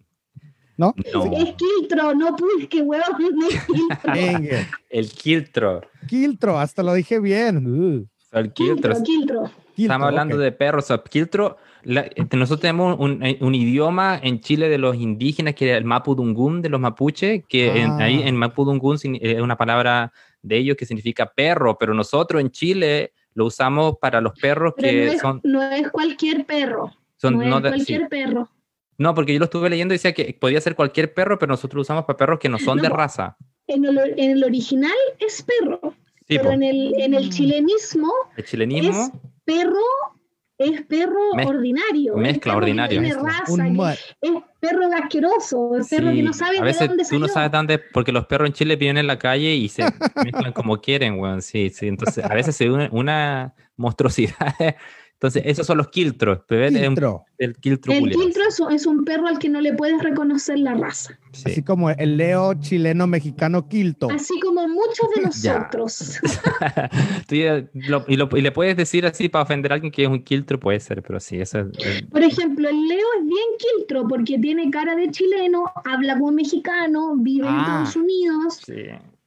Speaker 1: ¿No?
Speaker 2: No,
Speaker 3: Es quiltro, no pulque, huevón, no es quiltro.
Speaker 1: Venga.
Speaker 2: el quiltro.
Speaker 1: Quiltro, hasta lo dije bien. Uh,
Speaker 2: El quiltro.
Speaker 3: Quiltro, quiltro.
Speaker 1: quiltro,
Speaker 2: Estamos hablando
Speaker 1: ok.
Speaker 2: de perros. O sea, quiltro, la- este, nosotros tenemos un, un idioma en Chile de los indígenas que es el mapudungún de los mapuche, que en,
Speaker 1: Ah.
Speaker 2: ahí en mapudungún signi- es una palabra de ellos que significa perro, pero nosotros en Chile lo usamos para los perros
Speaker 3: Pero
Speaker 2: que
Speaker 3: no es,
Speaker 2: son...
Speaker 3: no es cualquier perro.
Speaker 2: son
Speaker 3: no es
Speaker 2: no de-
Speaker 3: cualquier
Speaker 2: sí.
Speaker 3: perro.
Speaker 2: No, porque yo lo estuve leyendo y decía que podía ser cualquier perro, pero nosotros lo usamos para perros que no son
Speaker 3: No,
Speaker 2: de
Speaker 3: po.
Speaker 2: raza.
Speaker 3: En el, en el original es perro,
Speaker 2: Sí,
Speaker 3: pero
Speaker 2: po.
Speaker 3: en el, en el chilenismo
Speaker 2: El chilenismo...
Speaker 3: es perro, es perro
Speaker 2: Mez-
Speaker 3: ordinario. es
Speaker 2: mezcla
Speaker 3: perro que
Speaker 2: ordinario.
Speaker 3: no tiene
Speaker 1: Mezcla.
Speaker 3: raza,
Speaker 1: Un
Speaker 3: que-
Speaker 1: mud.
Speaker 3: es perro asqueroso, es perro que
Speaker 2: Sí,
Speaker 3: no sabe
Speaker 2: a
Speaker 3: de
Speaker 2: veces
Speaker 3: dónde
Speaker 2: tú
Speaker 3: salió.
Speaker 2: no sabes dónde, porque los perros en Chile viven en la calle y se mezclan como quieren, weón. Sí, sí. Entonces, a veces se une una monstruosidad. Entonces, esos son los quiltros. Bebé, es un-
Speaker 1: Quiltro.
Speaker 2: el quiltro
Speaker 3: El
Speaker 2: culiao.
Speaker 3: quiltro es, un- es un perro al que no le puedes reconocer la raza.
Speaker 2: Sí.
Speaker 1: Así como el leo chileno mexicano quilto.
Speaker 3: Así como muchos de
Speaker 2: Ya.
Speaker 3: nosotros.
Speaker 2: Tú ya lo- y, lo- y le puedes decir así para ofender a alguien que es un quiltro, puede ser, pero sí, eso es... es-
Speaker 3: Por ejemplo, el Leo es bien quiltro porque tiene cara de chileno, habla como mexicano, vive en
Speaker 1: Ah.
Speaker 3: Estados Unidos.
Speaker 2: sí.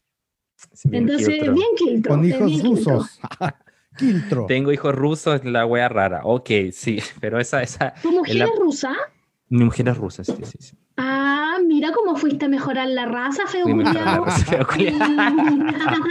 Speaker 2: Sí, bien
Speaker 3: Entonces,
Speaker 2: quiltro.
Speaker 3: es bien quiltro.
Speaker 1: Con
Speaker 3: es
Speaker 1: hijos
Speaker 3: bien quiltro.
Speaker 1: rusos. Quiltro.
Speaker 2: Tengo hijos rusos, la wea rara. Ok, sí, pero esa... esa
Speaker 3: ¿Tu mujer
Speaker 2: es la-
Speaker 3: es rusa?
Speaker 2: Mi mujer es rusa, sí, sí, sí.
Speaker 3: Ah, mira cómo fuiste a mejorar la raza, feo
Speaker 2: Fui a mejorar la
Speaker 3: culiao.
Speaker 2: raza, feo culiao.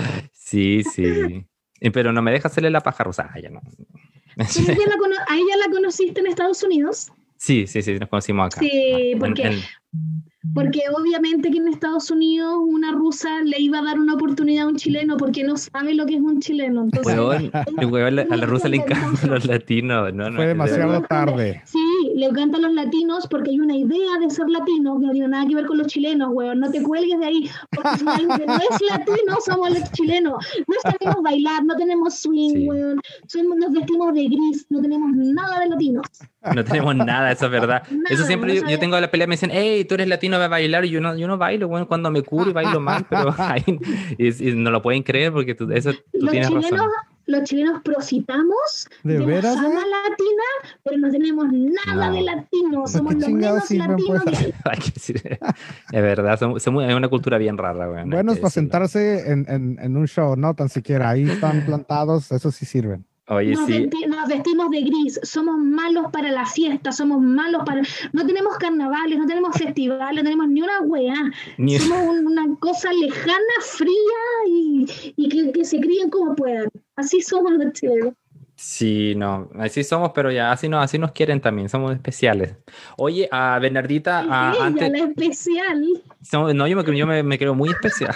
Speaker 2: Sí, sí. Eh, Pero no me deja hacerle la paja rusa. Ah, ya no.
Speaker 3: Pero ella la cono- ¿A ella la conociste en Estados Unidos?
Speaker 2: Sí, sí, sí, nos conocimos acá.
Speaker 3: Sí,
Speaker 2: En-
Speaker 3: porque-
Speaker 2: en-
Speaker 3: Porque obviamente que en Estados Unidos una rusa le iba a dar una oportunidad a un chileno porque no sabe lo que es un chileno. Entonces,
Speaker 2: Weón, el weón, a la rusa le encantan los latinos. No, no,
Speaker 1: Fue
Speaker 2: de
Speaker 1: demasiado
Speaker 2: verdad.
Speaker 1: tarde.
Speaker 3: sí, le encantan los latinos porque hay una idea de ser latino que no tiene nada que ver con los chilenos, weón. No te cuelgues de ahí, porque si alguien que no es latino, somos los chilenos. No sabemos bailar, no tenemos swing,
Speaker 2: Sí.
Speaker 3: weón. Somos, nos vestimos de gris, no tenemos nada de latinos.
Speaker 2: No tenemos nada, eso es verdad.
Speaker 3: Nada,
Speaker 2: Eso siempre
Speaker 3: no
Speaker 2: yo, yo
Speaker 3: sabe-
Speaker 2: tengo la pelea, me dicen, hey, tú eres latino, vas a bailar. Y yo no, yo no bailo, bueno, cuando me curo y bailo mal, pero ahí, y, y no lo pueden creer porque tú, eso, tú
Speaker 3: Los
Speaker 2: tienes
Speaker 3: chilenos,
Speaker 2: razón.
Speaker 3: los chilenos prositamos
Speaker 1: ¿De
Speaker 3: la
Speaker 1: veras,
Speaker 3: sama
Speaker 1: eh?
Speaker 3: latina, pero no tenemos nada
Speaker 2: No.
Speaker 3: de latinos, somos
Speaker 1: ¿Qué
Speaker 3: los
Speaker 1: chingados
Speaker 3: menos
Speaker 1: sirven,
Speaker 3: latinos
Speaker 1: pues?
Speaker 3: que hay.
Speaker 2: Hay que decir, es verdad, somos, somos- es una cultura bien rara, weón. hay
Speaker 1: Buenos
Speaker 2: que
Speaker 1: para
Speaker 2: decirlo.
Speaker 1: sentarse en, en, en un show, no tan siquiera. Ahí están plantados, eso sí sirven.
Speaker 2: Oye,
Speaker 3: Nos,
Speaker 2: sí,
Speaker 3: vesti- nos vestimos de gris, somos malos para la fiesta, somos malos para... No tenemos carnavales, no tenemos festivales, no tenemos ni una weá.
Speaker 2: ni-
Speaker 3: Somos un- una cosa lejana, fría y, y que, que se críen como puedan. Así somos los chilenos.
Speaker 2: sí, no, así somos, pero ya así, no, así nos quieren también, somos especiales. Oye, a Bernardita, a-
Speaker 3: Ella,
Speaker 2: antes,
Speaker 3: la especial.
Speaker 2: somos- no, yo me, yo me, me creo muy especial.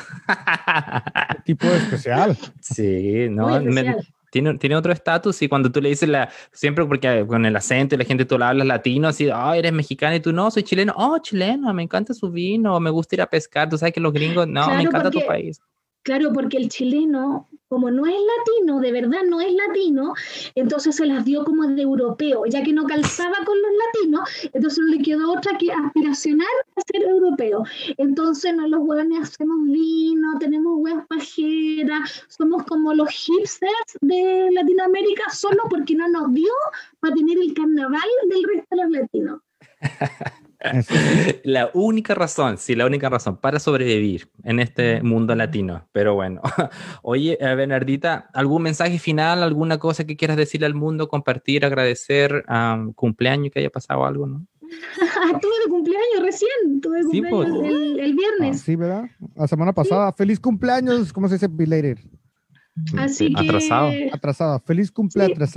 Speaker 1: Tipo especial.
Speaker 2: Sí, no,
Speaker 3: Muy
Speaker 2: me-
Speaker 3: especial.
Speaker 2: tiene, tiene otro estatus y cuando tú le dices la, siempre porque con el acento y la gente tú la hablas latino, así, oh, eres mexicana y tú no, soy chileno, oh, chileno, me encanta su vino, me gusta ir a pescar, tú sabes que los gringos, no,
Speaker 3: Claro,
Speaker 2: me encanta tu
Speaker 3: porque-
Speaker 2: país.
Speaker 3: Claro, porque el chileno, como no es latino, de verdad no es latino, entonces se las dio como de europeo, ya que no calzaba con los latinos, entonces no le quedó otra que aspiracionar a ser europeo. Entonces no, los hueones hacemos vino, tenemos huevas pajeras, somos como los hipsters de Latinoamérica solo porque no nos dio para tener el carnaval del resto de los latinos.
Speaker 1: Eso.
Speaker 2: La única razón, sí, la única razón para sobrevivir en este mundo latino. Pero bueno, oye, eh, Bernardita, ¿algún mensaje final, alguna cosa que quieras decirle al mundo, compartir, agradecer, um, cumpleaños que haya pasado algo, no?
Speaker 3: Tuve de cumpleaños recién, tuve de
Speaker 2: Sí,
Speaker 3: cumpleaños
Speaker 2: pues.
Speaker 3: el, el
Speaker 1: Ah,
Speaker 3: viernes.
Speaker 1: sí, ¿verdad? La semana pasada. Feliz cumpleaños. ¿Cómo se dice? Belated.
Speaker 3: Así que...
Speaker 2: Atrasado.
Speaker 1: Atrasado. Feliz cumple
Speaker 3: Sí.
Speaker 1: atrasado.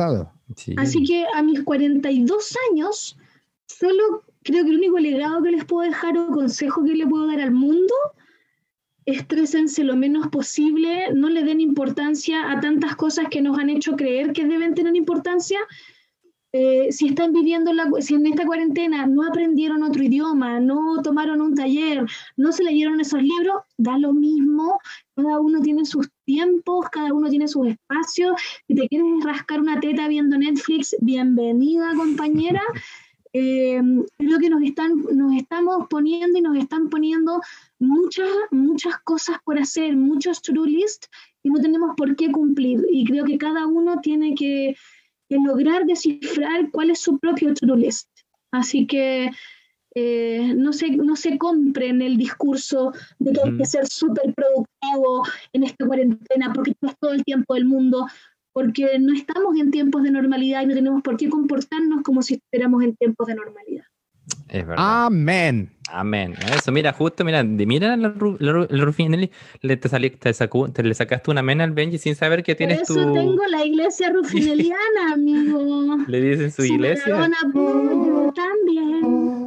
Speaker 2: Sí.
Speaker 3: Así que a mis cuarenta y dos años, solo creo que el único legado que les puedo dejar o consejo que le puedo dar al mundo, estrésense lo menos posible, no le den importancia a tantas cosas que nos han hecho creer que deben tener importancia. Eh, si están viviendo, la, si en esta cuarentena no aprendieron otro idioma, no tomaron un taller, no se leyeron esos libros, da lo mismo, cada uno tiene sus tiempos, cada uno tiene sus espacios. Si te quieres rascar una teta viendo Netflix, bienvenida, compañera. Eh, creo que nos están, nos estamos poniendo y nos están poniendo muchas, muchas cosas por hacer, muchos to-do list, y no tenemos por qué cumplir. Y creo que cada uno tiene que, que lograr descifrar cuál es su propio to-do list. Así que eh, no, se, no se compren el discurso de que hay que ser súper productivo en esta cuarentena porque tienes todo el tiempo del mundo, porque no estamos en tiempos de normalidad y no tenemos por qué comportarnos como si estuviéramos en tiempos de normalidad.
Speaker 2: Es verdad.
Speaker 1: Amén.
Speaker 2: Amén. Eso, mira, justo, mira, mira el, el, el Ruffinelli, le, te, salí, te, sacó, te le sacaste una amén al Benji sin saber que tienes tu...
Speaker 3: Por eso tu... tengo la iglesia ruffinelliana, amigo.
Speaker 2: Le dicen su, su iglesia.
Speaker 3: Maradona también.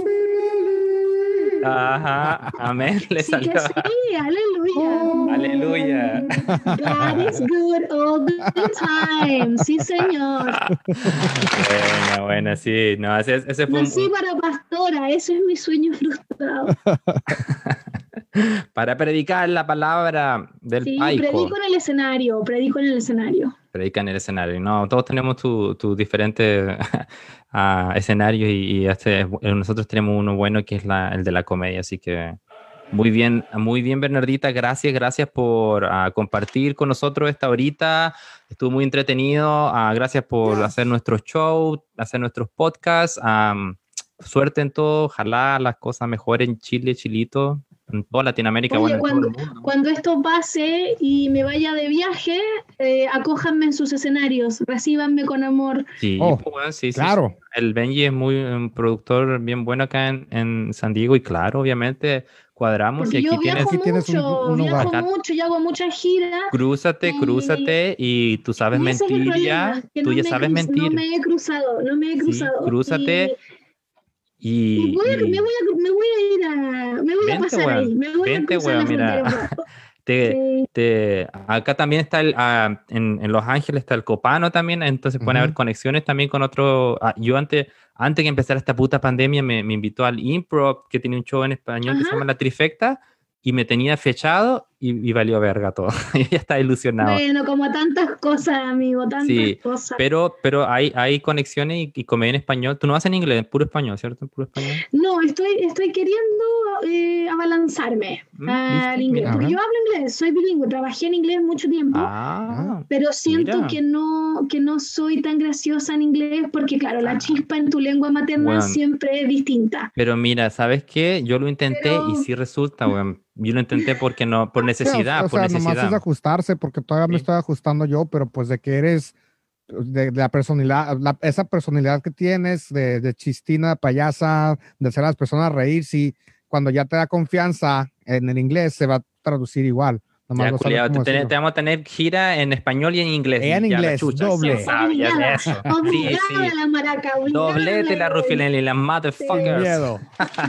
Speaker 2: Ajá, amén. Le
Speaker 3: sí
Speaker 2: salió.
Speaker 3: Que sí, aleluya.
Speaker 2: Aleluya.
Speaker 3: God is good all the time. Sí, señor.
Speaker 2: Buena, buena, sí. No, ese, ese fue
Speaker 3: Nací
Speaker 2: un...
Speaker 3: para pastora, ese es mi sueño frustrado.
Speaker 2: Para predicar la palabra del
Speaker 3: sí,
Speaker 2: paico.
Speaker 3: predico en el escenario, predico en el escenario.
Speaker 2: Predica en el escenario. No, todos tenemos tus tu diferentes uh, escenarios y, y este, nosotros tenemos uno bueno que es la, el de la comedia, así que muy bien, muy bien, Bernardita, gracias, gracias por uh, compartir con nosotros esta horita, estuvo muy entretenido, uh, gracias por yes. hacer nuestros shows, hacer nuestros podcasts, um, suerte en todo, ojalá las cosas mejoren en Chile, Chilito, en toda Latinoamérica.
Speaker 3: Oye,
Speaker 2: bueno,
Speaker 3: cuando,
Speaker 2: en todo el mundo.
Speaker 3: Cuando esto pase y me vaya de viaje, eh, acójanme en sus escenarios, recíbanme con amor.
Speaker 2: Sí,
Speaker 1: oh,
Speaker 2: pues, bueno, sí,
Speaker 1: claro.
Speaker 2: Sí, sí. El Benji es muy un productor bien bueno acá en, en San Diego y claro, obviamente cuadramos.
Speaker 3: Porque
Speaker 2: y aquí
Speaker 3: yo viajo
Speaker 2: tienes,
Speaker 3: mucho,
Speaker 1: un, un
Speaker 3: viajo
Speaker 1: hogar.
Speaker 3: mucho, yo hago muchas giras.
Speaker 2: Crúzate,
Speaker 3: y,
Speaker 2: crúzate y tú sabes mentir ya, tú
Speaker 3: no
Speaker 2: ya sabes
Speaker 3: cruz,
Speaker 2: mentir.
Speaker 3: No me he cruzado, no me he cruzado.
Speaker 2: Sí, crúzate.
Speaker 3: Y,
Speaker 2: Y,
Speaker 3: y, voy a,
Speaker 2: y...
Speaker 3: Me, voy a, me voy a ir a, me voy vente, a pasar weón, ahí, me voy
Speaker 2: vente,
Speaker 3: a cruzar
Speaker 2: weón,
Speaker 3: la
Speaker 2: mira.
Speaker 3: frontera.
Speaker 2: Te,
Speaker 3: sí.
Speaker 2: te, acá también está el, uh, en, en Los Ángeles está el Copano también, entonces pueden uh-huh. haber conexiones también con otro. Uh, yo antes, antes que empezara esta puta pandemia me, me invitó al Improv, que tiene un show en español uh-huh. que se llama La Trifecta, y me tenía fechado y, y valió verga todo. Ya está ilusionado.
Speaker 3: Bueno, como tantas cosas, amigo, tantas
Speaker 2: sí,
Speaker 3: cosas.
Speaker 2: Pero, pero hay, hay conexiones y, y comedia en español. Tú no vas en inglés, en puro español, ¿cierto? En puro español.
Speaker 3: No, estoy, estoy queriendo eh, abalanzarme mm, al inglés. Porque yo hablo inglés, soy bilingüe, trabajé en inglés mucho tiempo.
Speaker 2: Ah,
Speaker 3: pero siento
Speaker 2: mira.
Speaker 3: que no, que no soy tan graciosa en inglés porque, claro, la chispa en tu lengua materna bueno, siempre es distinta.
Speaker 2: Pero mira, ¿sabes qué? Yo lo intenté pero... y sí resulta, güey. Yo lo intenté porque no, por necesidad,
Speaker 1: sí, o, o
Speaker 2: por
Speaker 1: sea,
Speaker 2: necesidad.
Speaker 1: Nomás es ajustarse porque todavía sí. me estoy ajustando yo, pero pues de que eres, de, de la personalidad, la, esa personalidad que tienes de, de chistina, payasa, de hacer a las personas reír, sí, cuando ya te da confianza en el inglés se va a traducir igual.
Speaker 2: Ya, culiado, te, te, te vamos a tener gira en español y en inglés.
Speaker 1: En
Speaker 2: ya,
Speaker 1: inglés, doble.
Speaker 2: Sabías de eso. Sí, sí.
Speaker 3: La maraca,
Speaker 2: doblete la Ruffinelli, la motherfuckers.
Speaker 1: Sin miedo.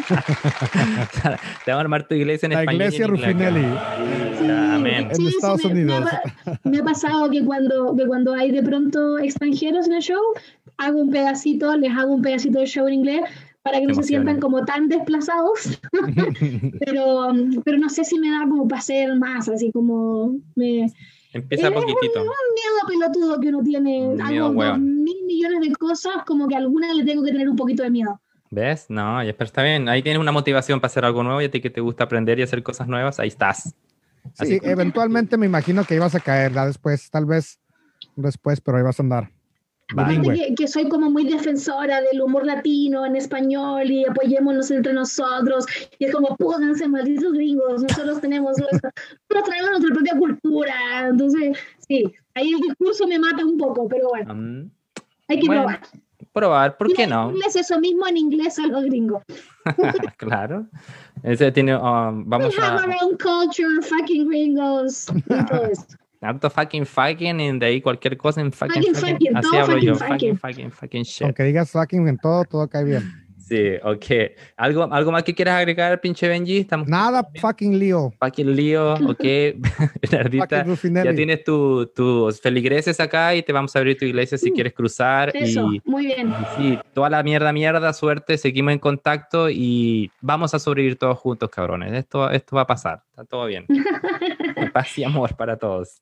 Speaker 2: Te vamos a armar tu iglesia en
Speaker 1: la
Speaker 2: español.
Speaker 1: La iglesia Ruffinelli.
Speaker 3: Sí,
Speaker 2: amén.
Speaker 1: En sí, Estados
Speaker 3: sí,
Speaker 1: Unidos.
Speaker 3: Me ha, me ha pasado que cuando, que cuando hay de pronto extranjeros en el show, hago un pedacito, les hago un pedacito de show en inglés para que no se sientan como tan desplazados, pero, pero no sé si me da como para hacer más, así como me...
Speaker 2: Empieza es poquitito.
Speaker 3: Un, un miedo pelotudo que uno tiene,
Speaker 2: miedo,
Speaker 3: hago dos mil millones de cosas, como que a alguna le tengo que tener un poquito de miedo.
Speaker 2: ¿Ves? No, pero está bien, ahí tienes una motivación para hacer algo nuevo y a ti que te gusta aprender y hacer cosas nuevas, ahí estás.
Speaker 1: Así sí, que... eventualmente me imagino que ibas a caer, ¿verdad? Después, tal vez después, pero ahí vas a andar.
Speaker 3: Que, que soy como muy defensora del humor latino en español y apoyémonos entre nosotros y es como, pónganse malditos gringos, nosotros tenemos nosotros traemos nuestra propia cultura, entonces sí, ahí el discurso me mata un poco, pero bueno, um, hay que
Speaker 2: bueno,
Speaker 3: probar.
Speaker 2: Probar, ¿por qué no?
Speaker 3: Es eso mismo en inglés a los gringos.
Speaker 2: Claro. Ese tiene, um, vamos
Speaker 3: We have
Speaker 2: a...
Speaker 3: our own culture, fucking gringos, y todo eso.
Speaker 2: Harto fucking fucking, y de ahí cualquier cosa en fucking
Speaker 3: Fucking,
Speaker 2: fucking.
Speaker 3: fucking,
Speaker 2: Así
Speaker 3: todo
Speaker 2: hablo yo.
Speaker 3: fucking,
Speaker 2: Fucking,
Speaker 3: fucking.
Speaker 2: fucking, fucking shit.
Speaker 1: Aunque digas fucking en todo, todo cae bien.
Speaker 2: Sí, ok. ¿Algo, ¿Algo más que quieras agregar, pinche Benji? ¿Estamos
Speaker 1: Nada, fucking lío.
Speaker 2: fucking lío, ok. Bernardita,
Speaker 1: Fucking Rufinelli.
Speaker 2: ya tienes tu- tus feligreses acá y te vamos a abrir tu iglesia si quieres cruzar.
Speaker 3: Eso,
Speaker 2: Y
Speaker 3: muy bien.
Speaker 2: sí, toda la mierda, mierda, suerte, seguimos en contacto y vamos a sobrevivir todos juntos, cabrones. Esto, esto va a pasar, está todo bien. Paz y amor para todos.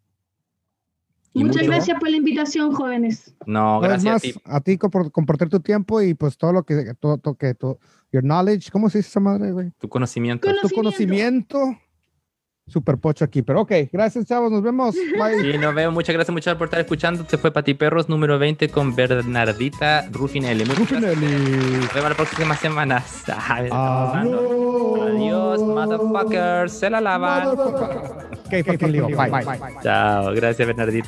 Speaker 2: Y
Speaker 3: Muchas
Speaker 2: mucho-
Speaker 3: gracias por la invitación, jóvenes.
Speaker 2: No,
Speaker 1: Una vez
Speaker 2: gracias a
Speaker 1: más,
Speaker 2: ti.
Speaker 1: a ti por compartir tu tiempo y pues todo lo que, todo, todo que, todo, your knowledge, ¿cómo se dice esa madre, güey?
Speaker 2: Tu conocimiento.
Speaker 3: Cono-
Speaker 1: Tu conocimiento, super pocho aquí, pero ok, gracias chavos, nos vemos, bye.
Speaker 2: Sí, nos vemos. Muchas gracias, muchas gracias por estar escuchando. Este fue Pati Perros número veinte con Bernardita Rufinelli. Muchas gracias.
Speaker 1: Rufinelli.
Speaker 2: Nos vemos la próxima semana. Ay,
Speaker 1: Adiós.
Speaker 2: Adiós, motherfuckers. Se la lavan.
Speaker 1: Motherfucker. Ok, fucking lío, bye, bye.
Speaker 2: Chao. Gracias, Bernardita.